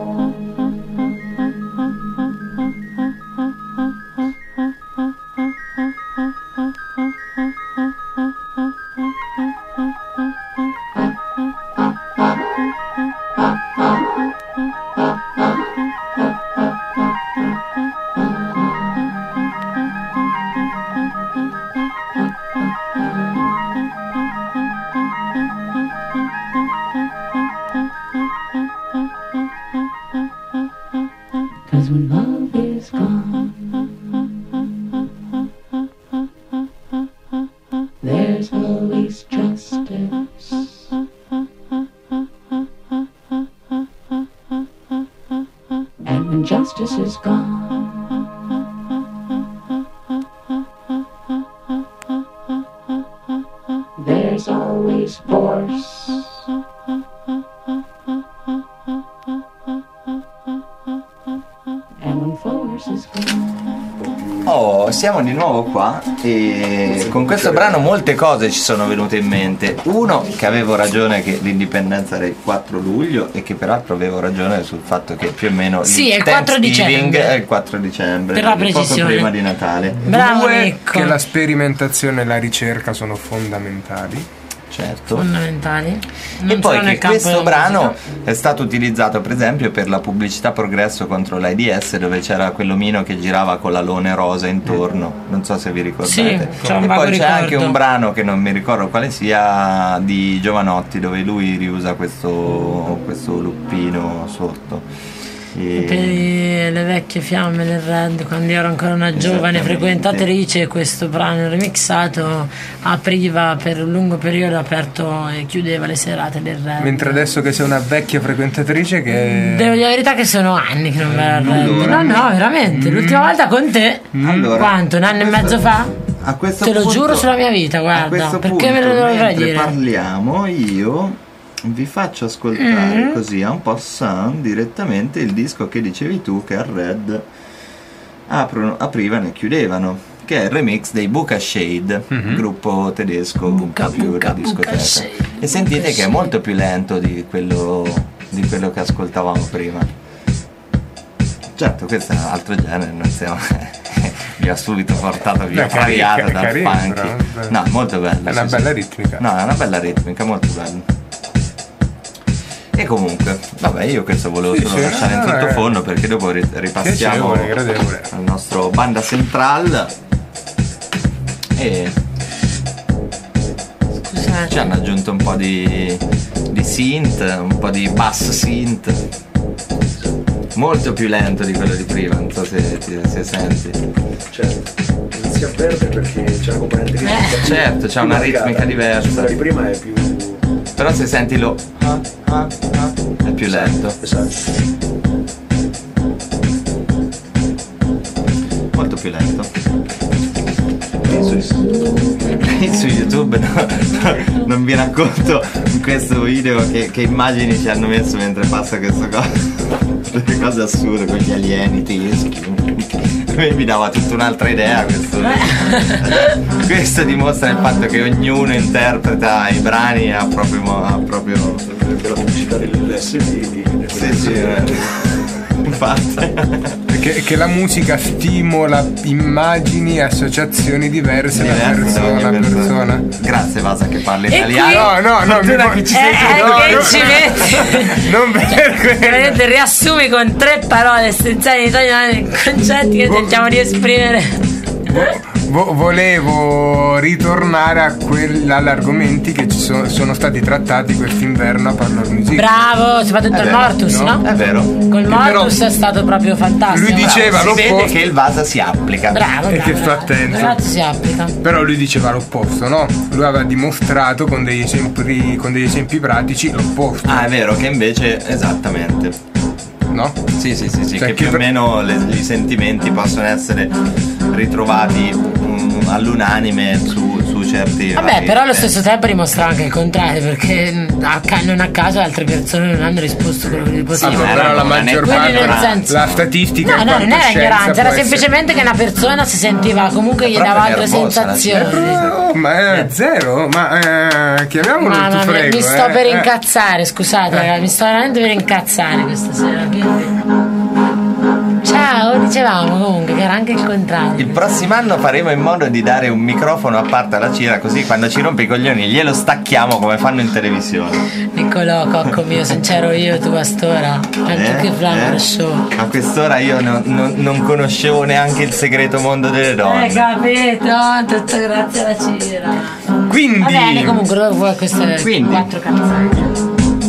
Cause when love is gone, there's always justice. And when justice is gone, there's always force. And when force is gone, Oh, siamo di nuovo qua e con questo brano molte cose ci sono venute in mente. Uno, che avevo ragione che l'indipendenza era il 4 luglio e che peraltro avevo ragione sul fatto che più o meno sì, è il 4 dicembre. È il 4 dicembre, per la poco precisione, prima di Natale. Bravo, Due, Nicco. che la sperimentazione e la ricerca sono fondamentali. Certo. Fondamentali. E Non poi solo nel che campo questo della brano musica. è stato utilizzato per esempio per la pubblicità Progresso contro l'AIDS, dove c'era quell'omino che girava con l'alone rosa intorno, non so se vi ricordate. Sì, c'è un e vago poi c'è ricordo. anche un brano che non mi ricordo quale sia di Giovanotti, dove lui riusa questo luppino sotto. Per le vecchie fiamme del Red, quando io ero ancora una giovane Esattamente. frequentatrice, questo brano remixato apriva per un lungo periodo, aperto e chiudeva le serate del Red. Mentre adesso che sei una vecchia frequentatrice che... Devo dire la verità che sono anni che non vado al Red. No, veramente. L'ultima volta con te, Allora, quanto? Un anno e mezzo fa? A questo Te lo punto- giuro sulla mia vita, a guarda. questo Perché me lo punto, dovrei mentre dire? parliamo, io vi faccio ascoltare così a un po' direttamente il disco che dicevi tu che al Red aprivano e chiudevano, che è il remix dei Buka Shade, gruppo tedesco un po' più da discoteca. Shade, E sentite Buka che è molto più lento di quello che ascoltavamo prima. Certo, questo è un altro genere, non siamo mi ha subito portato via pariata dal carino, funky. però, No, molto bello. è una sì, bella sì. ritmica. No, è una bella ritmica, molto bella. E comunque, vabbè, io questo volevo Sì, solo sì, lasciare in no, sottofondo perché dopo ripassiamo Piacevole, gradevole. al nostro banda central e Scusate. ci hanno aggiunto un po' di synth, un po' di bass synth. Molto più lento di quello di prima, non so se senti. Certo, inizia a perdere perché c'è una componente ritmica. Certo, c'è una ritmica diversa. Quella di prima è più... Però se senti lo è più lento. Esatto. Molto più lento. E su YouTube non vi racconto in questo video che immagini ci hanno messo mentre passa questa cosa. Delle cose assurde con gli alieni teschi. Mi dava tutta un'altra idea questo. Questo dimostra il fatto che ognuno interpreta i brani a proprio Per la pubblicità dell'SD. sì, infatti. Che la musica stimola immagini e associazioni diverse da persona a persona. Grazie Vasa che parli E italiano. No, Fortuna che ci sei tu. no, che no. ci metti? Non per quello. Veramente riassumi con 3 parole essenziali in italiano i concetti che cerchiamo di esprimere. Volevo ritornare agli argomenti che sono stati trattati quest'inverno a Parlor Music. Bravo, soprattutto il vero, Mortus, no? È vero. Col Mortus è stato proprio fantastico. Lui diceva Si vede l'opposto. che il Vasa si applica. Bravo, E che sto bravo. attento. Esatto, si applica. Però lui diceva l'opposto, no? Lui aveva dimostrato con degli esempi pratici l'opposto, Ah, è vero che invece esattamente. no? Sì, Cioè, che più o meno i sentimenti possono essere ritrovati all'unanime su certi. Vabbè, vari però allo testi. stesso tempo dimostra anche il contrario, perché non a caso altre persone non hanno risposto quello che gli Ah, possiamo. ma però la non è maggior Quindi parte, nel senso- la statistica No, in no, quanto non era scienza ignoranza, può era essere- semplicemente che una persona si sentiva comunque gli Proprio dava altre nervosa la sensazioni. Ma è zero, ma chiamiamolo tu Mamma mia, prego. mi sto per incazzare, scusate ragazzi, mi sto veramente per incazzare questa sera. quindi- Ciao, dicevamo comunque che era anche il contrario. Il prossimo anno faremo in modo di dare un microfono a parte alla Cira, così quando ci rompe i coglioni glielo stacchiamo come fanno in televisione. Niccolò, cocco mio, se c'ero io tu a st'ora, anche che Flammer Show. A quest'ora io non conoscevo neanche il segreto mondo delle donne. Capito? Tutto grazie alla Cira. Quindi Va bene, comunque dove vuoi queste Quindi. 4 cazzate?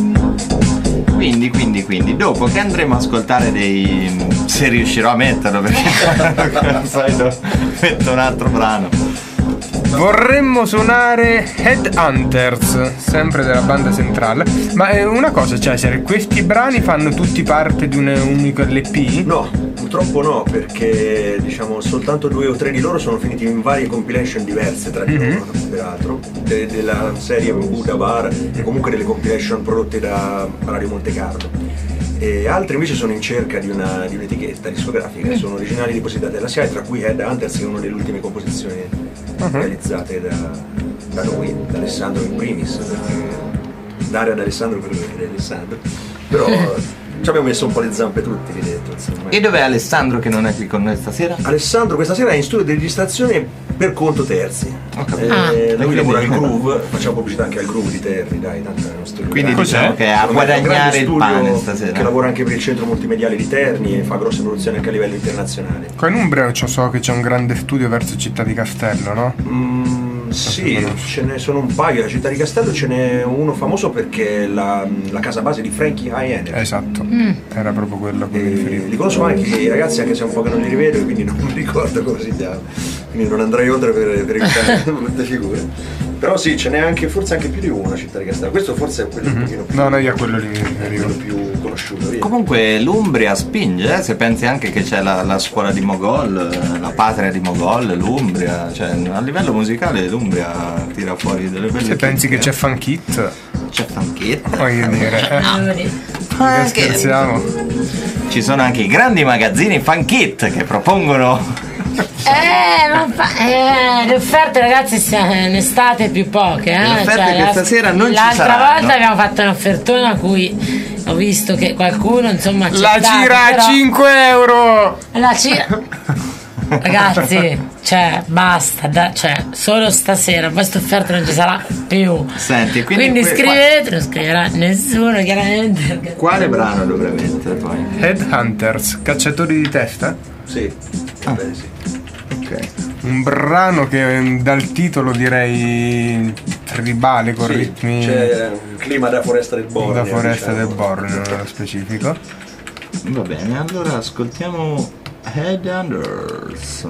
Quindi dopo che andremo a ascoltare se riuscirò a metterlo, perché come al solito metto un altro brano. vorremmo suonare Headhunters, sempre della banda centrale. Ma una cosa, Cesare, questi brani fanno tutti parte di un unico LP? No, purtroppo no, perché diciamo soltanto 2 o 3 di loro sono finiti in varie compilation diverse tra di loro, peraltro, della serie Buddha Bar e comunque delle compilation prodotte da Radio Monte Carlo. e altri invece sono in cerca di un'etichetta discografica, sono originali depositate alla SIAE, tra cui Headhunters, che è una delle ultime composizioni realizzate da noi, da Alessandro in primis, perché dare ad Alessandro per vedere Alessandro, però ci abbiamo messo un po' le zampe tutti, lì dentro, insomma. E dov'è Alessandro che non è qui con noi stasera? Alessandro questa sera è in studio di registrazione per conto terzi. Lui lavora al Groove, facciamo pubblicità anche al Groove di Terni, dai, tanto è uno studio. Quindi diciamo che è a guadagnare il pane stasera. Che lavora anche per il centro multimediale di Terni e fa grosse produzioni anche a livello internazionale. Qua in Umbria so che c'è un grande studio verso Città di Castello, no? Sì, ce ne sono un paio. La Città di Castello ce n'è uno famoso perché è la casa base di Frankie High Energy. Esatto, era proprio quello che mi riferivo. Li conosco anche i ragazzi, anche se è un po' che non li rivedo, quindi non mi ricordo come si chiama. Quindi non andrei oltre per evitare brutte figure. Però sì, ce n'è anche, forse anche più di una Città di Castello. Questo forse è quello un pochino più. No, io a quello lì mi riferivo. Quello più conosciuto. Via. Comunque l'Umbria spinge, se pensi anche che c'è la scuola di Mogol, la patria di Mogol, l'Umbria, cioè a livello musicale l'Umbria tira fuori delle belle. Se pensi che c'è Funk It, c'è Funk It, voglio dire, Funk scherziamo. Ci sono anche i grandi magazzini Funk It che propongono. Le offerte, ragazzi, in estate più poche. Le offerte che stasera non ci saranno. L'altra volta abbiamo fatto un'offertona a cui ho visto che qualcuno, insomma, la gira a 5 euro. La gira. Ragazzi, cioè, basta, cioè, solo stasera, questa offerta non ci sarà più. Senti, quindi scrivete, non scriverà nessuno, chiaramente. Quale brano dovrei mettere poi? Headhunters, cacciatori di testa? Sì, bene, sì. Ok. Un brano che dal titolo direi tribale con ritmi. C'è il clima da Foresta del Borneo. Da Foresta diciamo. del Borneo, nello specifico. Va bene, allora ascoltiamo Headhunters.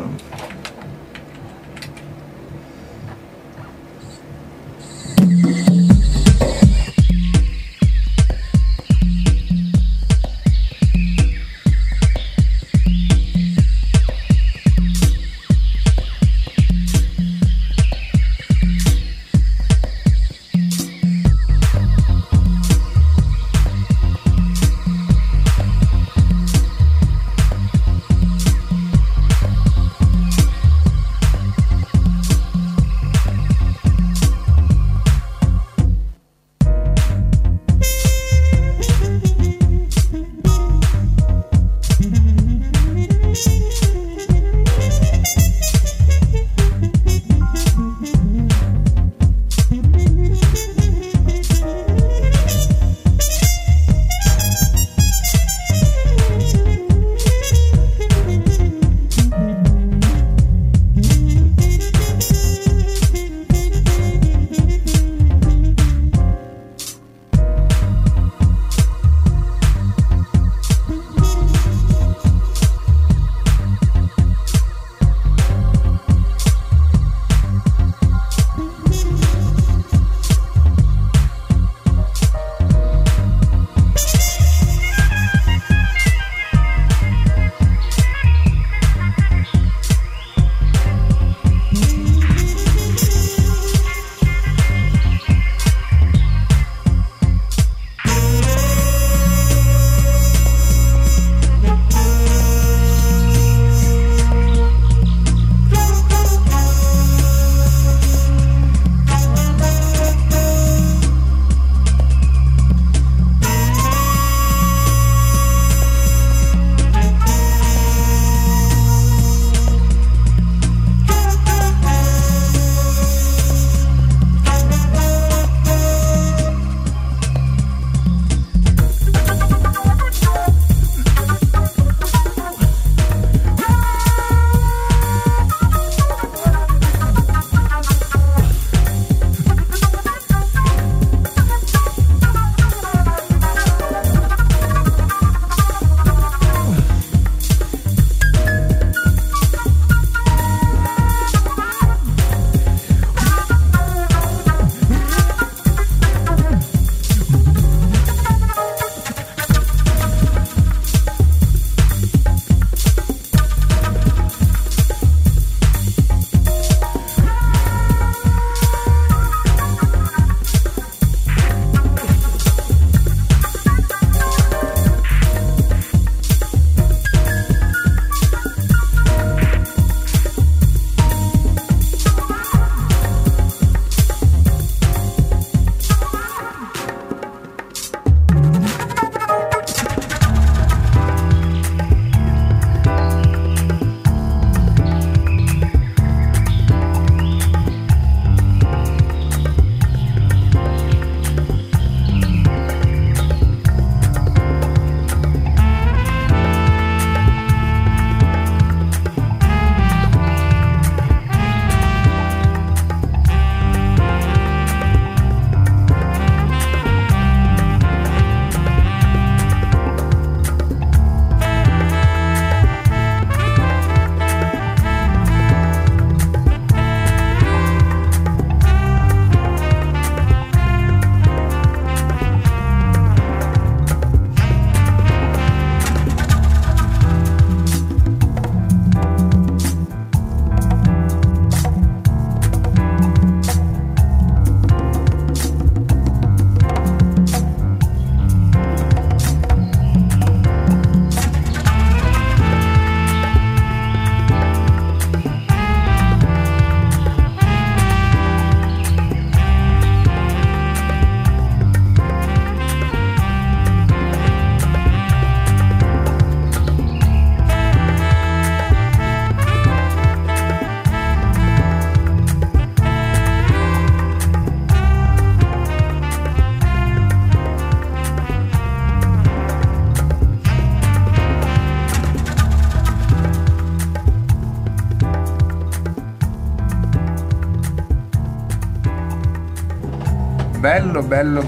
bello.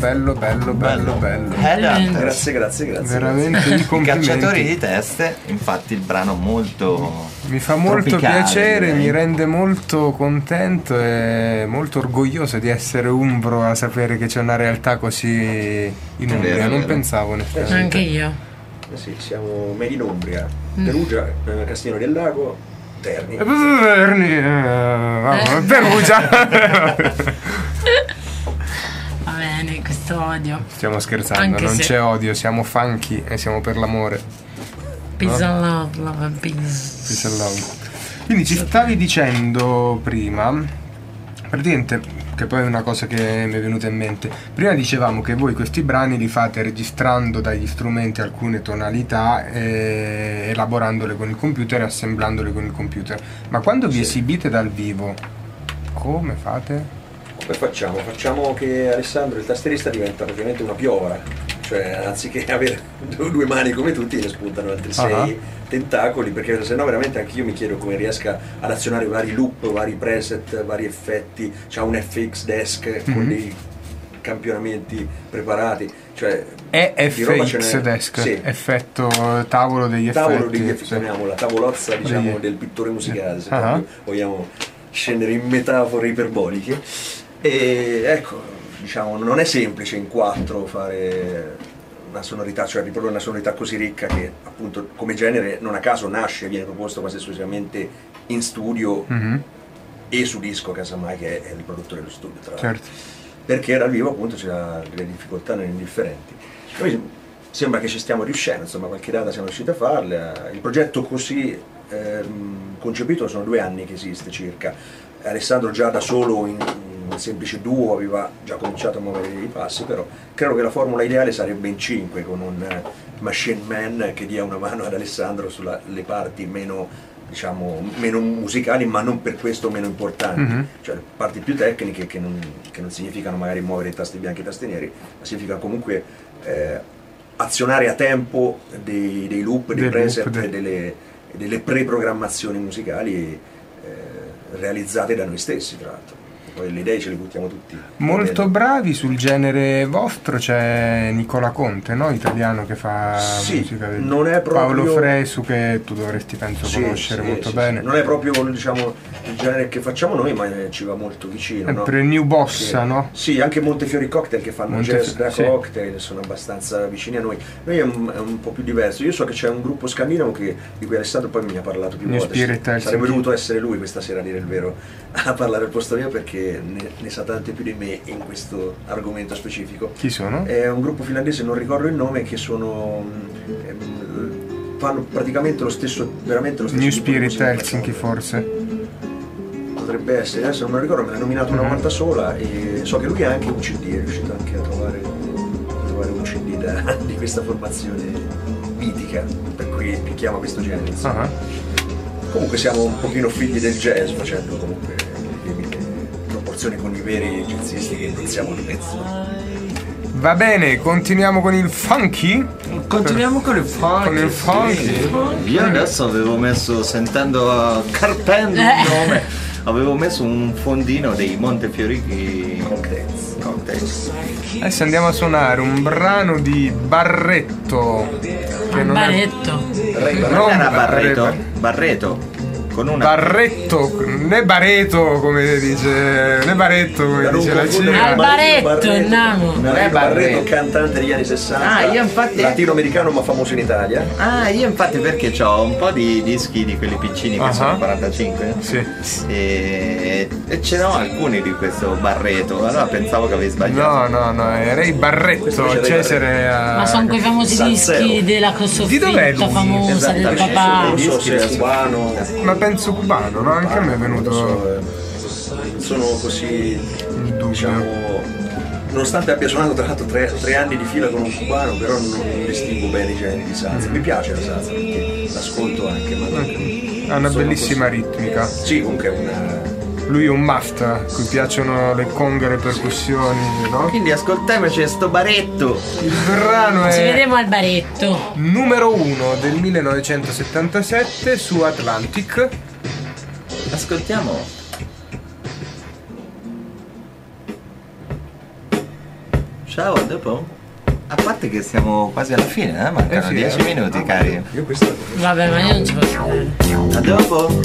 Grazie. Veramente i I complimenti. cacciatori di teste, infatti il brano molto Mi fa molto tropicale, piacere, direi. mi rende molto contento e molto orgoglioso di essere umbro, a sapere che c'è una realtà così in Umbria. vero, Non vero. pensavo onestamente. Anche io. Sì, siamo made in Umbria, Perugia, Castiglione del Lago, Terni. Perugia. Va bene, questo odio. Stiamo scherzando, Anche non se- c'è odio, siamo funky e siamo per l'amore. Peace and love, love and peace. Peace and love. Quindi ci stavi dicendo prima, praticamente, che poi è una cosa che mi è venuta in mente. Prima dicevamo che voi questi brani li fate registrando dagli strumenti alcune tonalità, elaborandole con il computer e assemblandole con il computer. Ma quando vi esibite dal vivo, come fate? Come facciamo? Facciamo che Alessandro, il tastierista, diventa praticamente una piovra, cioè anziché avere due mani come tutti, ne spuntano altri 6 tentacoli, perché sennò veramente anche io mi chiedo come riesca ad azionare vari loop, vari preset, vari effetti. C'ha un FX desk con dei campionamenti preparati, cioè di roba ce FX n'è. desk, Sì. effetto tavolo degli Tavolo effetti. degli effetti, chiamiamola tavolozza, diciamo, del pittore musicale, se proprio vogliamo scendere in metafore iperboliche. E ecco, diciamo, non è semplice in 4 fare una sonorità, cioè riprodurre una sonorità così ricca che appunto come genere non a caso nasce, viene proposto quasi esclusivamente in studio e su disco, casomai, che è il produttore dello studio, tra l'altro. Certo. Perché dal vivo appunto c'era delle difficoltà non indifferenti. Noi sembra che ci stiamo riuscendo, insomma qualche data siamo riusciti a farla. Il progetto così concepito sono 2 anni che esiste circa. Alessandro già da solo in un semplice duo aveva già cominciato a muovere i passi, però credo che la formula ideale sarebbe in 5, con un machine man che dia una mano ad Alessandro sulle parti meno, diciamo, meno musicali, ma non per questo meno importanti, cioè parti più tecniche che non significano magari muovere i tasti bianchi e i tasti neri, ma significa comunque azionare a tempo dei loop, dei preset, delle preprogrammazioni musicali realizzate da noi stessi, tra l'altro. Poi le idee ce le buttiamo tutti. Molto bravi sul genere vostro, c'è Nicola Conte, no? Italiano, che fa musica del non è proprio Paolo Fresu, che tu dovresti penso conoscere molto bene. Non è proprio, diciamo, il genere che facciamo noi, ma ci va molto vicino, no? Sempre New Bossa, no? Sì, anche Montefiori Cocktail, che fanno jazz da cocktail, sono abbastanza vicini a noi. Noi è un po' più diverso. Io so che c'è un gruppo scandinavo di cui Alessandro poi mi ha parlato più volte. Sarebbe dovuto essere lui questa sera, a dire il vero, a parlare al posto mio, perché ne sa tante più di me in questo argomento specifico. Chi sono? È un gruppo finlandese, non ricordo il nome, che fanno praticamente veramente lo stesso New tipo di Spirit musica. Helsinki, forse. Potrebbe essere, adesso non me lo ricordo, me l'ha nominato una volta sola, e so che lui ha anche un CD, è riuscito anche a trovare un CD di questa formazione mitica, per cui chiama questo genere. Comunque siamo un pochino figli del jazz, facendo comunque proporzioni con i veri jazzisti, che non siamo di mezzo. Va bene, continuiamo con il funky? Continuiamo con il funky. Con il funky? Io adesso avevo messo, sentendo Carpendo il nome, avevo messo un fondino dei Montefiori Cocktails. Adesso andiamo a suonare un brano di Barretto. Che non Barretto. Non era Barreto. Con una Barretto, né Bareto come dice, né Baretto come dice la Cina. Al Baretto, Namo. Non è Barretto, cantante degli anni 60, io infatti latinoamericano ma famoso in Italia. Io infatti, perché ho un po' di dischi di quelli piccini che sono 45. Sì. E ce n'ho alcuni di questo Barreto, allora pensavo che avevi sbagliato. No, era il Barretto, Cesare. Ma sono quei famosi dischi della Di dov'è soffitta lui? famosa del Esattamente. papà. Non so se è cubano. Ma penso cubano, no? Anche a me è venuto Sono così, il dubbio. diciamo, nonostante abbia suonato tra l'altro 3 anni di fila con un cubano, però non distingo bene i generi di salsa. Mi piace la salsa perché l'ascolto anche, ma Ha una sono bellissima così. ritmica. Sì, comunque è Lui è un mafta, a cui piacciono le conche, le percussioni, no? Quindi ascoltiamoci sto Baretto. Il brano Ci è vedremo al Baretto. numero 1 del 1977 su Atlantic. Ascoltiamo. Ciao, a dopo. A parte che siamo quasi alla fine, mancano 10 minuti, cari. Io questa Vabbè, ma io non ci posso vedere. A dopo.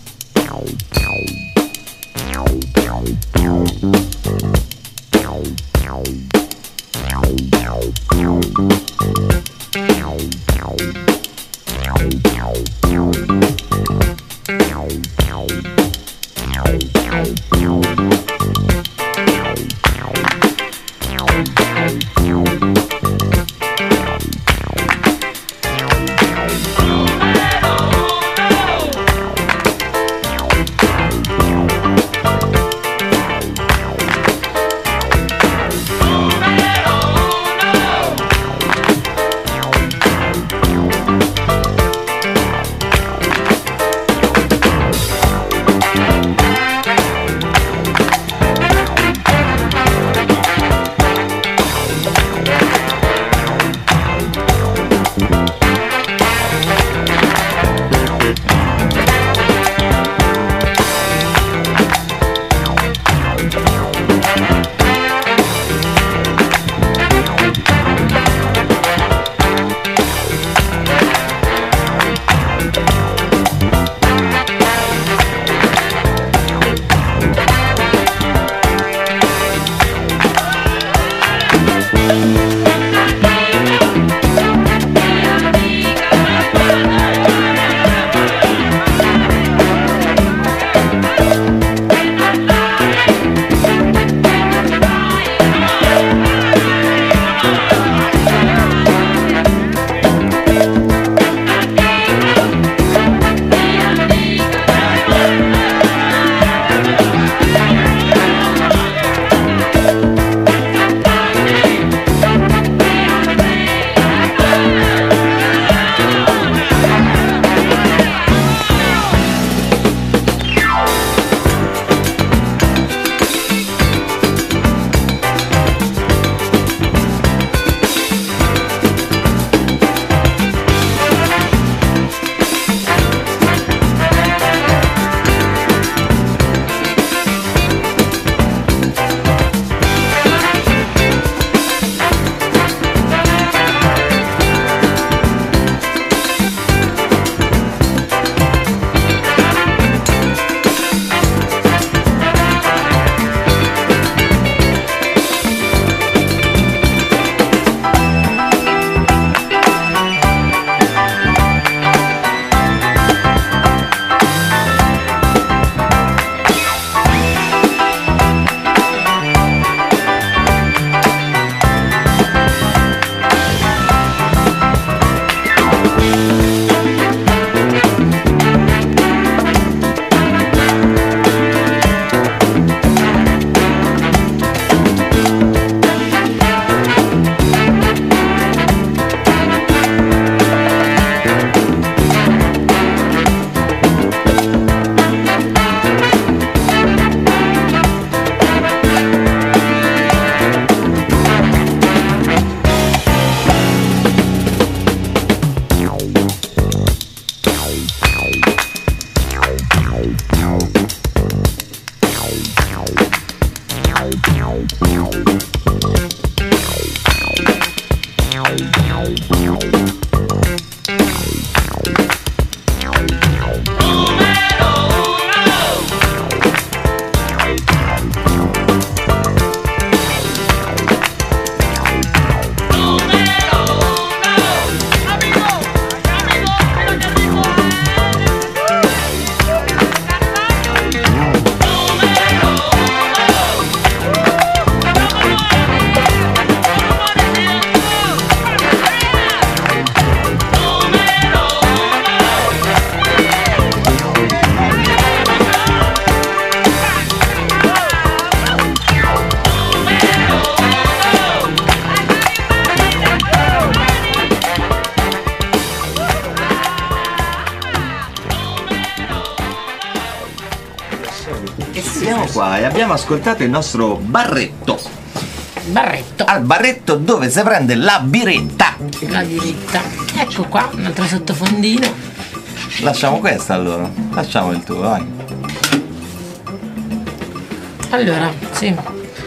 Siamo qua e abbiamo ascoltato il nostro Barretto. Barretto. Al Barretto dove si prende la biretta. La biretta. Ecco qua, un altro sottofondino. Lasciamo questa allora. Lasciamo il tuo, vai. Allora, sì.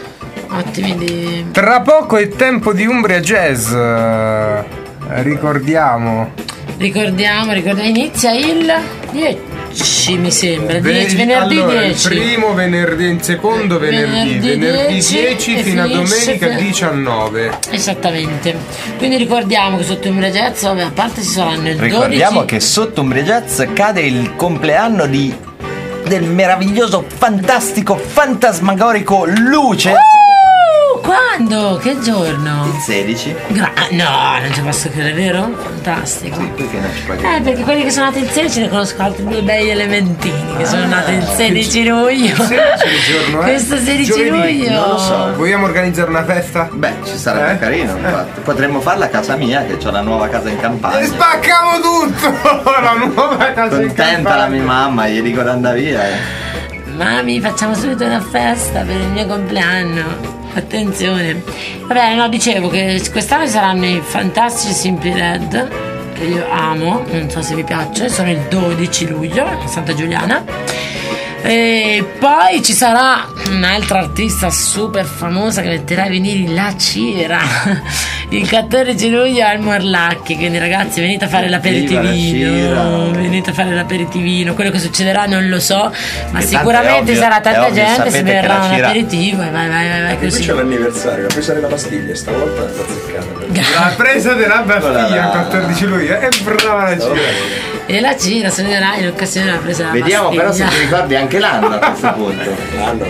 ottimi di... Tra poco è tempo di Umbria Jazz. Ricordiamo, inizia il 10 mi sembra, 10, venerdì allora, 10. Il primo venerdì, il secondo venerdì 10 fino a domenica 19. Esattamente. Quindi ricordiamo che sotto Umbria Jazz, vabbè, a parte ci saranno il 12. Ricordiamo che sotto Umbria Jazz cade il compleanno del meraviglioso, fantastico, fantasmagorico Luce. Quando? Che giorno? Il 16. No, non ci posso credere, vero? Fantastico. Sì, perché non ci paghi? Perché quelli che sono nati il 16 ne conosco altri due bei elementini che sono nati il 16 luglio. Il 16 giorno, Questo 16 Giovedì, luglio. non lo so. Vogliamo organizzare una festa? Beh, ci sarebbe carino, infatti. Potremmo farla a casa mia, che ho la nuova casa in E campagna. spaccamo tutto! La nuova casa in Contenta la campagna. mia mamma, gli dico di andare via. Mami, facciamo subito una festa per il mio compleanno. Attenzione. Vabbè, no, dicevo che quest'anno ci saranno i fantastici Simply Red, che io amo, non so se vi piace, sono il 12 luglio a Santa Giuliana. E poi ci sarà un'altra artista super famosa che metterà i vinili, La Cira, il 14 luglio al Morlacchi. Quindi ragazzi, venite a fare l'aperitivino, venite a fare l'aperitivino. Quello che succederà non lo so, ma E sicuramente tanto sarà è tanta ovvio, gente, si sapete che berrà La un Cira- aperitivo e vai E qui così. c'è l'anniversario, la presa della pastiglia, stavolta è azzeccata. La presa della Bastiglia il Quella 14 luglio. E brava la Cira. E La Cira suonerà in occasione della presa della Vediamo però se Bastiglia. ti ricordi anche l'anno a questo punto. Ah no.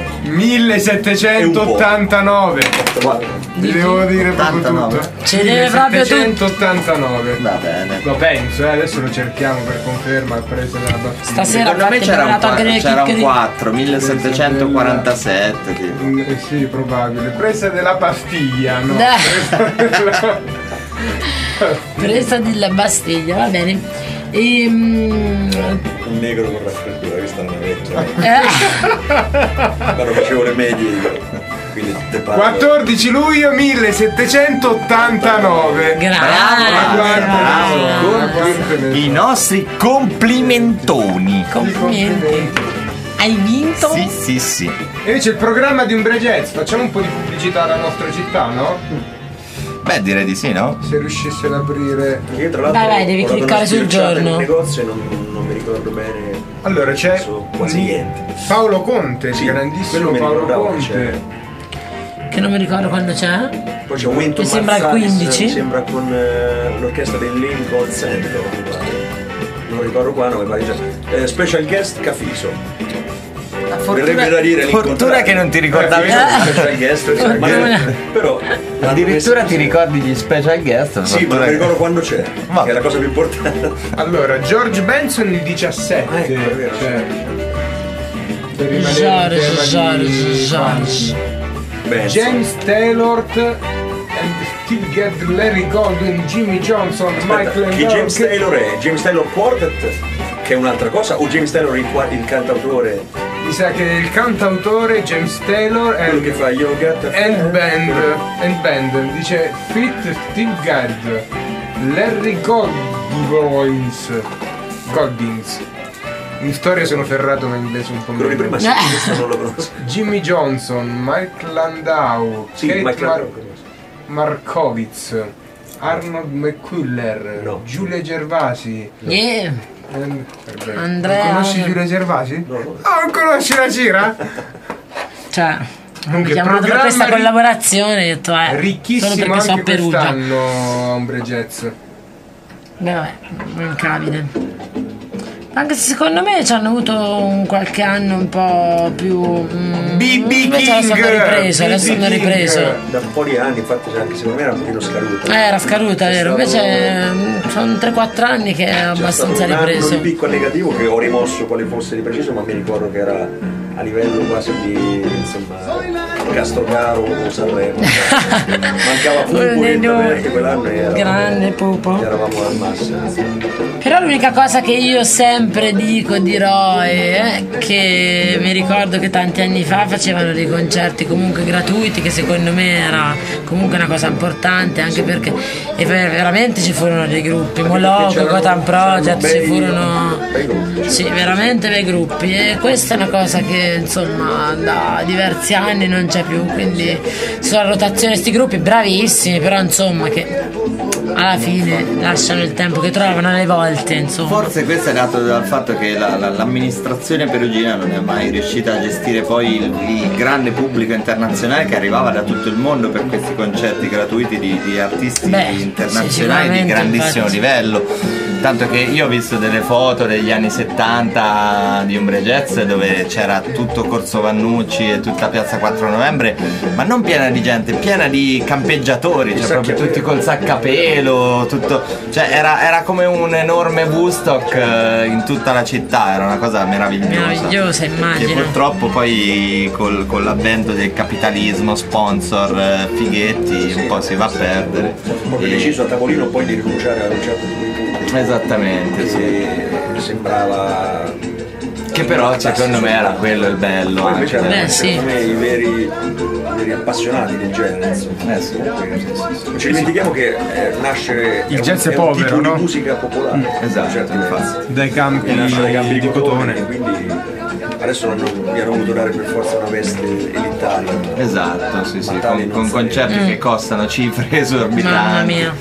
1789. Vi devo dire proprio 89. tutto. Ce deve proprio tutto. 1789. Va bene. Lo penso, adesso lo cerchiamo per conferma. Presa della Bastiglia. Stasera Secondo me infatti c'era abbiamo dato anche delle c'era un chicche di- 4, 1747 tipo. Sì, probabile. Presa della pastiglia, no? Dai. Presa della- Presa della Bastiglia, va bene. Un negro con raffreddura, questa non è vecchia. Quando facevo le medie io. Quindi te parlo. 14 luglio 1789. Grazie. I nostri complimentoni. Complimenti. Hai vinto? Sì. E invece il programma di Umbria Jazz, facciamo un po' di pubblicità alla nostra città, no? Beh, direi di sì, no? Se riuscisse ad aprire. Io tra l'altro Vai, devi ho dato cliccare una sul sbirciata giorno. nel negozio e non mi ricordo bene. Allora c'è Quasi niente. Paolo Conte, il Sì, grandissimo quello mi Paolo ricordavo che Conte. Che non mi ricordo quando c'è. Poi c'è Winton Mi sembra il Marsalis, 15. mi sembra con l'orchestra del Lincoln Center, mi pare. Non ricordo qua, no, mi pare già. Special guest Cafiso. Verrebbe da dire Fortuna che non ti ricordavi. special guest, ma però Addirittura ti ricordi gli special guest? Sì, ma non mi ricordo quando c'è, Va. che è la cosa più importante. Allora, George Benson il 17. Ah, ecco, è vero. Cioè, per rimanere in tema di George. Beh, James Taylor and Steve Gadd, Larry Goldwyn, Jimmy Johnson, Michael chi James Taylor è? James Taylor Quartet, che è un'altra cosa, o James Taylor il cantautore, Mi sa che il cantautore James Taylor quello che fa You Got a and Friend? band dice Fit Steve Gadd, Larry Goldwyn. In storia sono ferrato, ma in inglese un po' Quello di meno. prima sì, questo non lo conosco. Jimmy Johnson, Mike Landau, Sì, Kate Mike Landau. Markowitz, Arnold McCuller, No. Giulia Gervasi. Yeah. Andrea- Non conosci Giulia Gervasi? No. Oh, non conosci la Cira? Cioè, mi Comunque, chiamato per programma questa collaborazione e ho detto solo Ricchissimo perché so anche Perugia. quest'anno Ombre Jazz. Beh, vabbè, immancabile. Anche se secondo me ci hanno avuto qualche anno un po' più. BB invece adesso hanno ripreso, King, adesso hanno BB ripreso. King. Da un po' di anni, infatti anche secondo me era un pochino scaduto. Era scaduta, C'è vero? stato- Invece sono 3-4 anni che è C'è abbastanza stato un anno ripreso. di picco negativo che ho rimosso quale fosse di preciso, ma mi ricordo che era a livello quasi di insomma Castrocaro o Sanremo. Mancava Pupo Uno dei direttamente due. quell'anno e Grande Pupo. eravamo al massimo. Però l'unica cosa che io sempre dirò è che mi ricordo che tanti anni fa facevano dei concerti comunque gratuiti, che secondo me era comunque una cosa importante, anche perché veramente ci furono dei gruppi, Moloco, Gotham Project, ci furono veramente bei gruppi, e questa è una cosa che insomma da diversi anni non c'è più, quindi sulla rotazione sti gruppi bravissimi, però insomma che alla fine lasciano il tempo che trovano alle volte, insomma. Forse questo è dato dal fatto che l'amministrazione perugina non è mai riuscita a gestire poi il grande pubblico internazionale che arrivava da tutto il mondo per questi concerti gratuiti di artisti internazionali di grandissimo livello. Tanto che io ho visto delle foto degli anni 70 di Umbria Jazz dove c'era tutto Corso Vannucci e tutta Piazza 4 Novembre, ma non piena di gente, piena di campeggiatori, cioè proprio tutti col saccapelo, tutto, cioè era come un enorme Woodstock in tutta la città, era una cosa meravigliosa, immagino. E purtroppo poi con l'avvento del capitalismo, sponsor, fighetti, un po' si va a perdere. Ho deciso a tavolino poi di rinunciare a un certo tipo di pubblico. Esattamente, sì. Sembrava che però secondo me era quello il bello. Poi invece anche. secondo me i veri appassionati del genere, insomma. Sì. Non ci dimentichiamo che nasce il jazz è un povero, tipo no? di musica popolare. Esatto, infatti. Dai campi di cotone. Quindi adesso mi hanno voluto dare per forza una veste elitaria. Esatto, sì, con concerti che costano cifre esorbitanti. Mamma mia.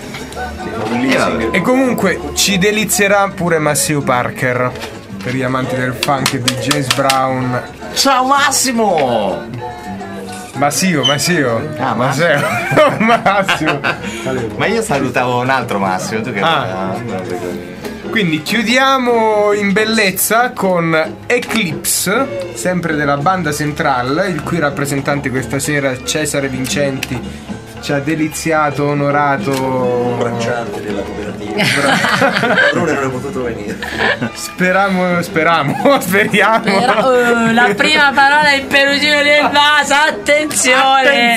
E comunque ci delizierà pure Massimo Parker per gli amanti del funk e di James Brown. Ciao Massimo! Massimo. Ah, Massimo. Ma io salutavo un altro Massimo, tu che Quindi chiudiamo in bellezza con Eclipse, sempre della banda Central, il cui rappresentante questa sera, Cesare Vincenti, ci ha deliziato, onorato. Bracciante della cooperativa. Non è potuto venire. Speriamo. La prima parola in perugino del vaso, attenzione.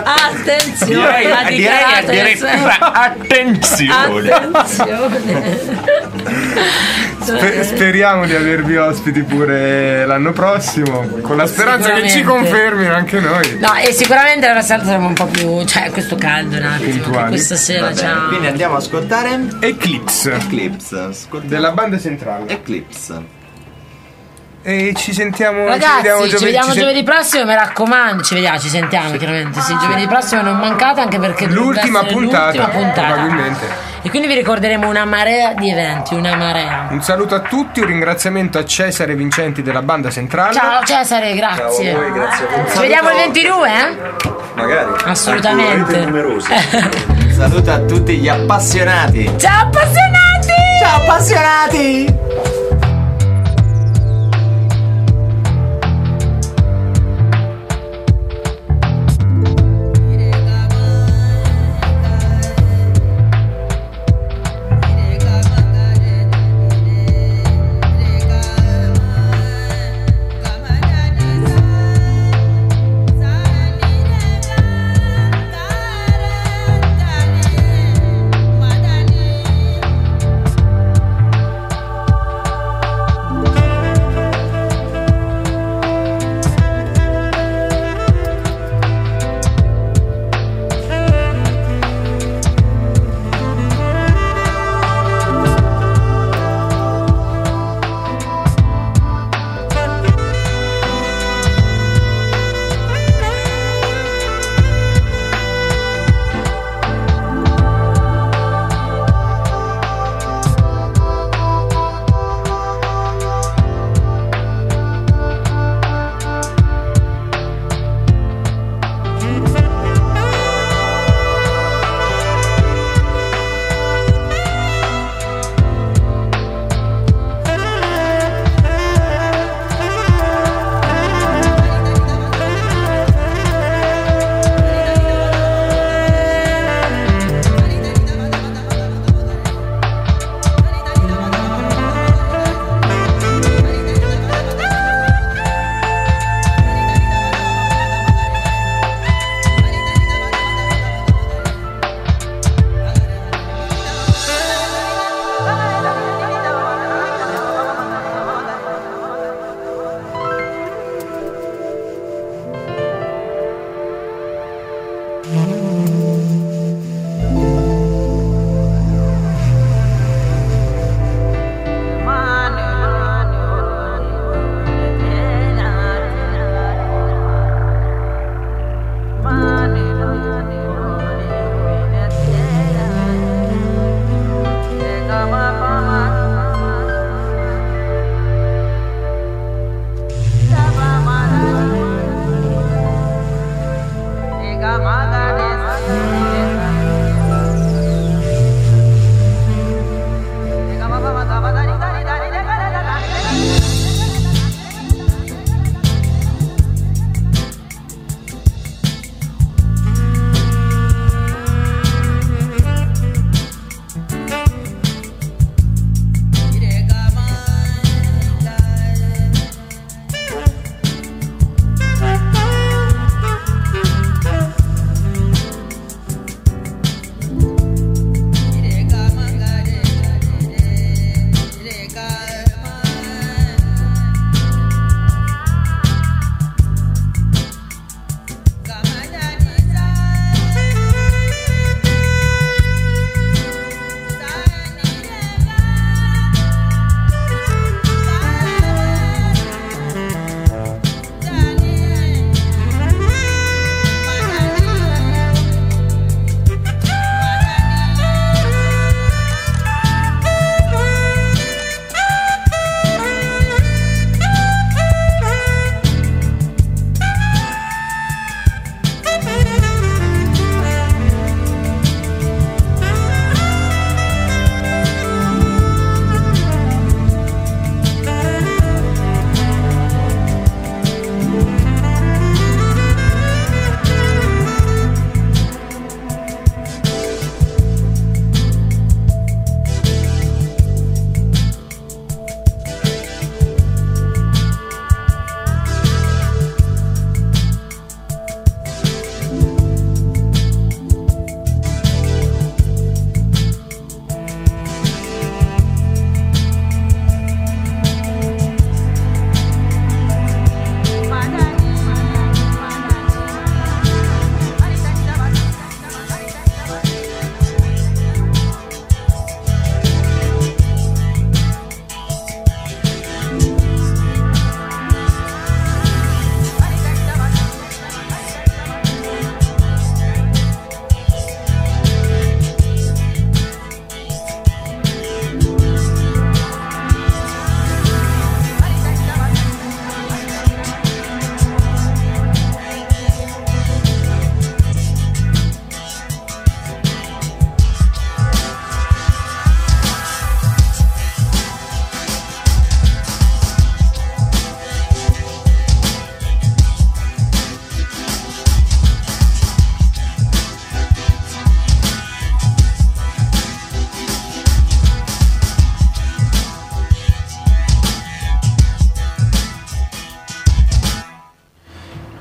Direi addirittura attenzione. Speriamo di avervi ospiti pure l'anno prossimo, con la speranza che ci confermino anche noi. No, e sicuramente la prossima volta saremo un po' più, cioè questo caldo un attimo, questa sera ciao. Quindi andiamo a ascoltare Eclipse della banda Centrale. Eclipse. E ci sentiamo. Ragazzi, ci vediamo giovedì prossimo, mi raccomando. Ci sentiamo chiaramente. Sì, giovedì prossimo non mancate, anche perché l'ultima puntata probabilmente. E quindi vi ricorderemo una marea di eventi, una marea. Un saluto a tutti, un ringraziamento a Cesare Vincenti della banda Centrale. Ciao Cesare, grazie. Ciao a voi, grazie a voi. Ci vediamo il 22, Magari. Assolutamente. Un saluto a tutti gli appassionati. Ciao appassionati! Ciao appassionati!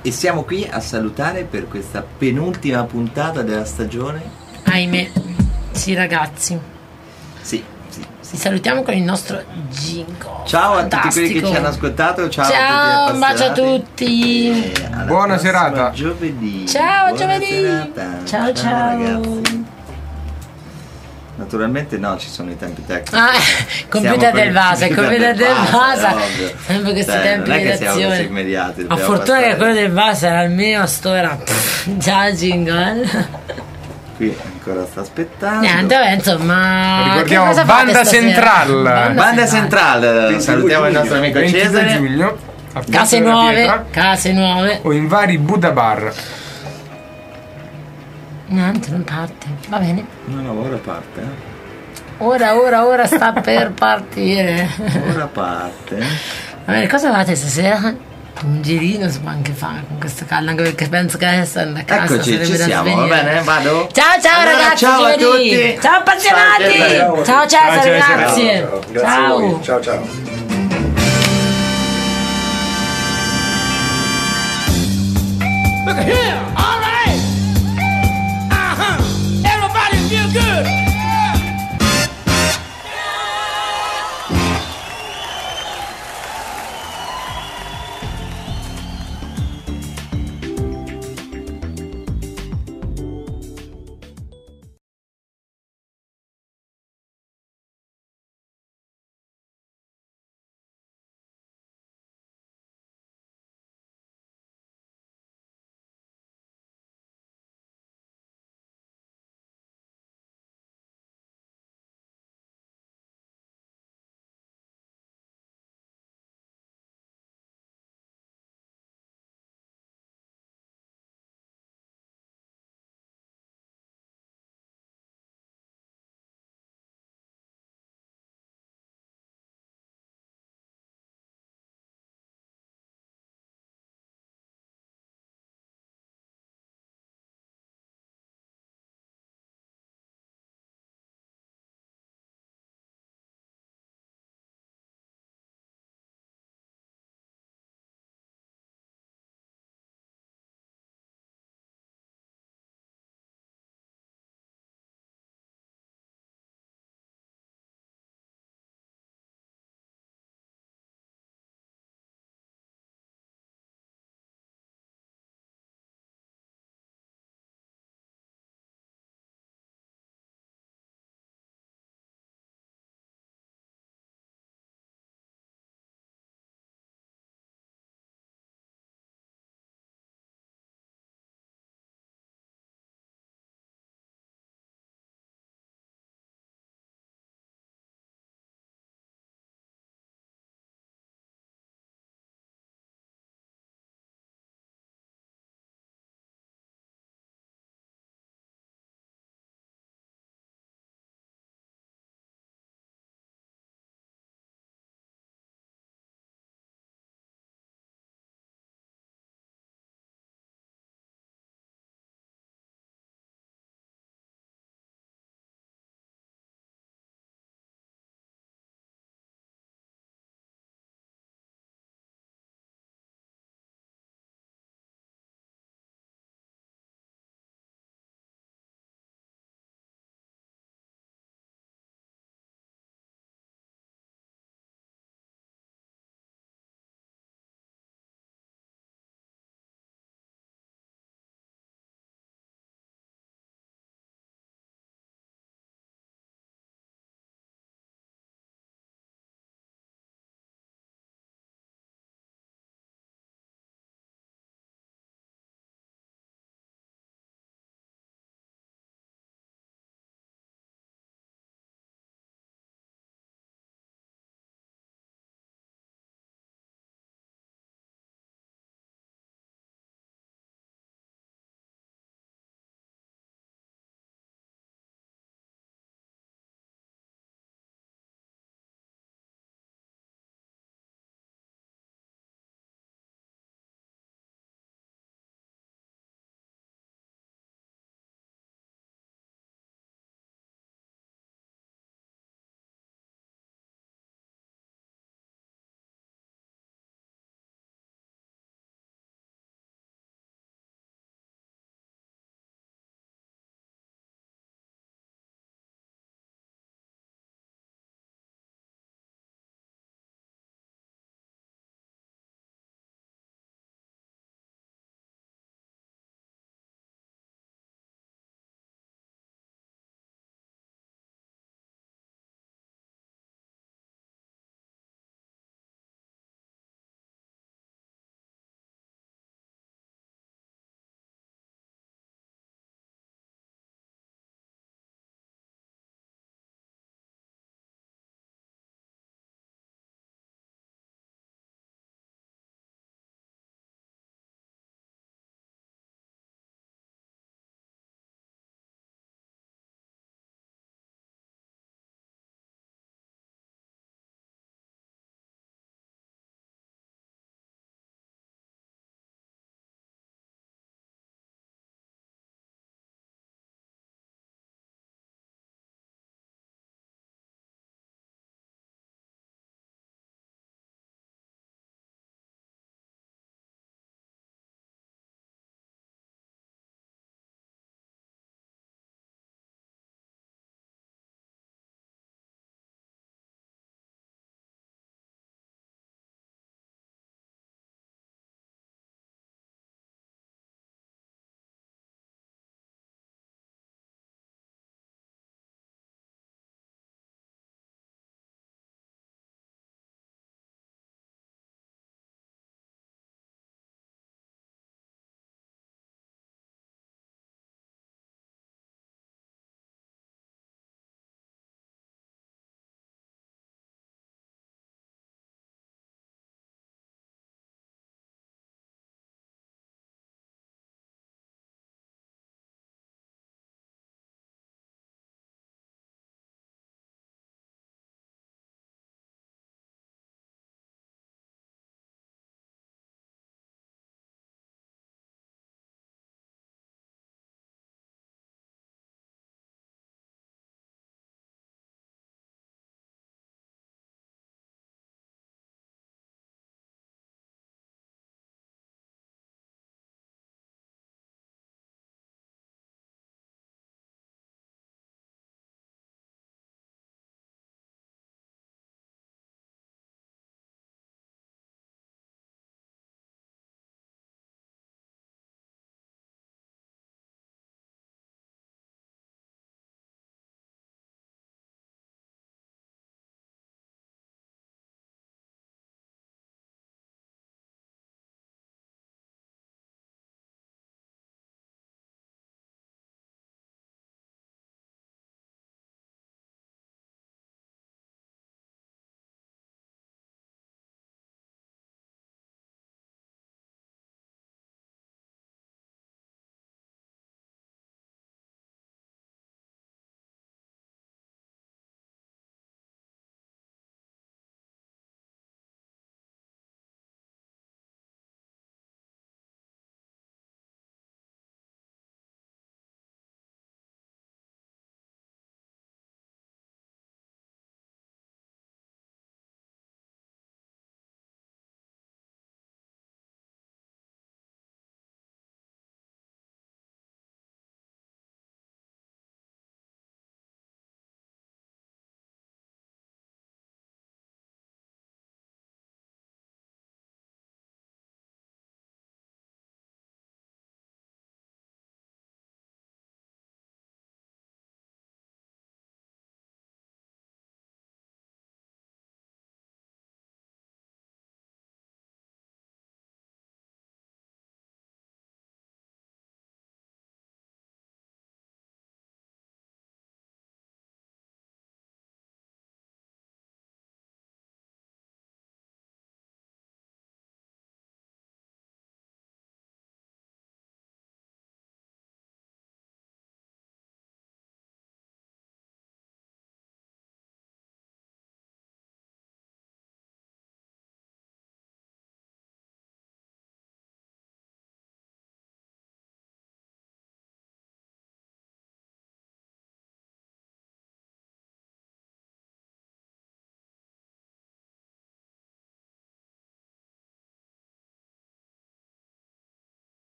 E siamo qui a salutare per questa penultima puntata della stagione. Ahimè. Sì, ragazzi. Sì. Ci salutiamo con il nostro jingle. Ciao fantastico. a tutti quelli che ci hanno ascoltato. Ciao, Ciao, un bacio a tutti. E alla Buona prossima serata. Giovedì. Ciao, Buona giovedì. serata. Ciao. Ragazzi. Naturalmente no, ci sono i tempi tecnici. Computer del Vasa, il computer del Vasa. ovvio. Sempre questi Cioè, tempi non di è che siamo così reazione. immediati. A dobbiamo fortuna che passare- quello del Vasa era il mio, sto era già jingle. Qui ancora sta aspettando. Niente, beh, insomma. Ricordiamo che cosa Banda fate stasera? Central. Banda Central, salutiamo il nostro amico 22 Cesare. giugno a Piazza Case della nuove, Pietra case nuove. o in vari Buddha Bar. Niente, non parte. Va bene. No, ora parte. Ora sta per partire. Ora parte. Va bene, cosa fate stasera? Un girino si può anche fare con questo caldo, anche perché penso che adesso andare a casa Eccoci, sarebbe ci da siamo, va svenire. bene? Vado? Ciao Allora, ragazzi, ciao a giovedì. tutti. Ciao appassionati. Ciao, Ciao Cesare, grazie. Grazie a voi. Ciao. Look here,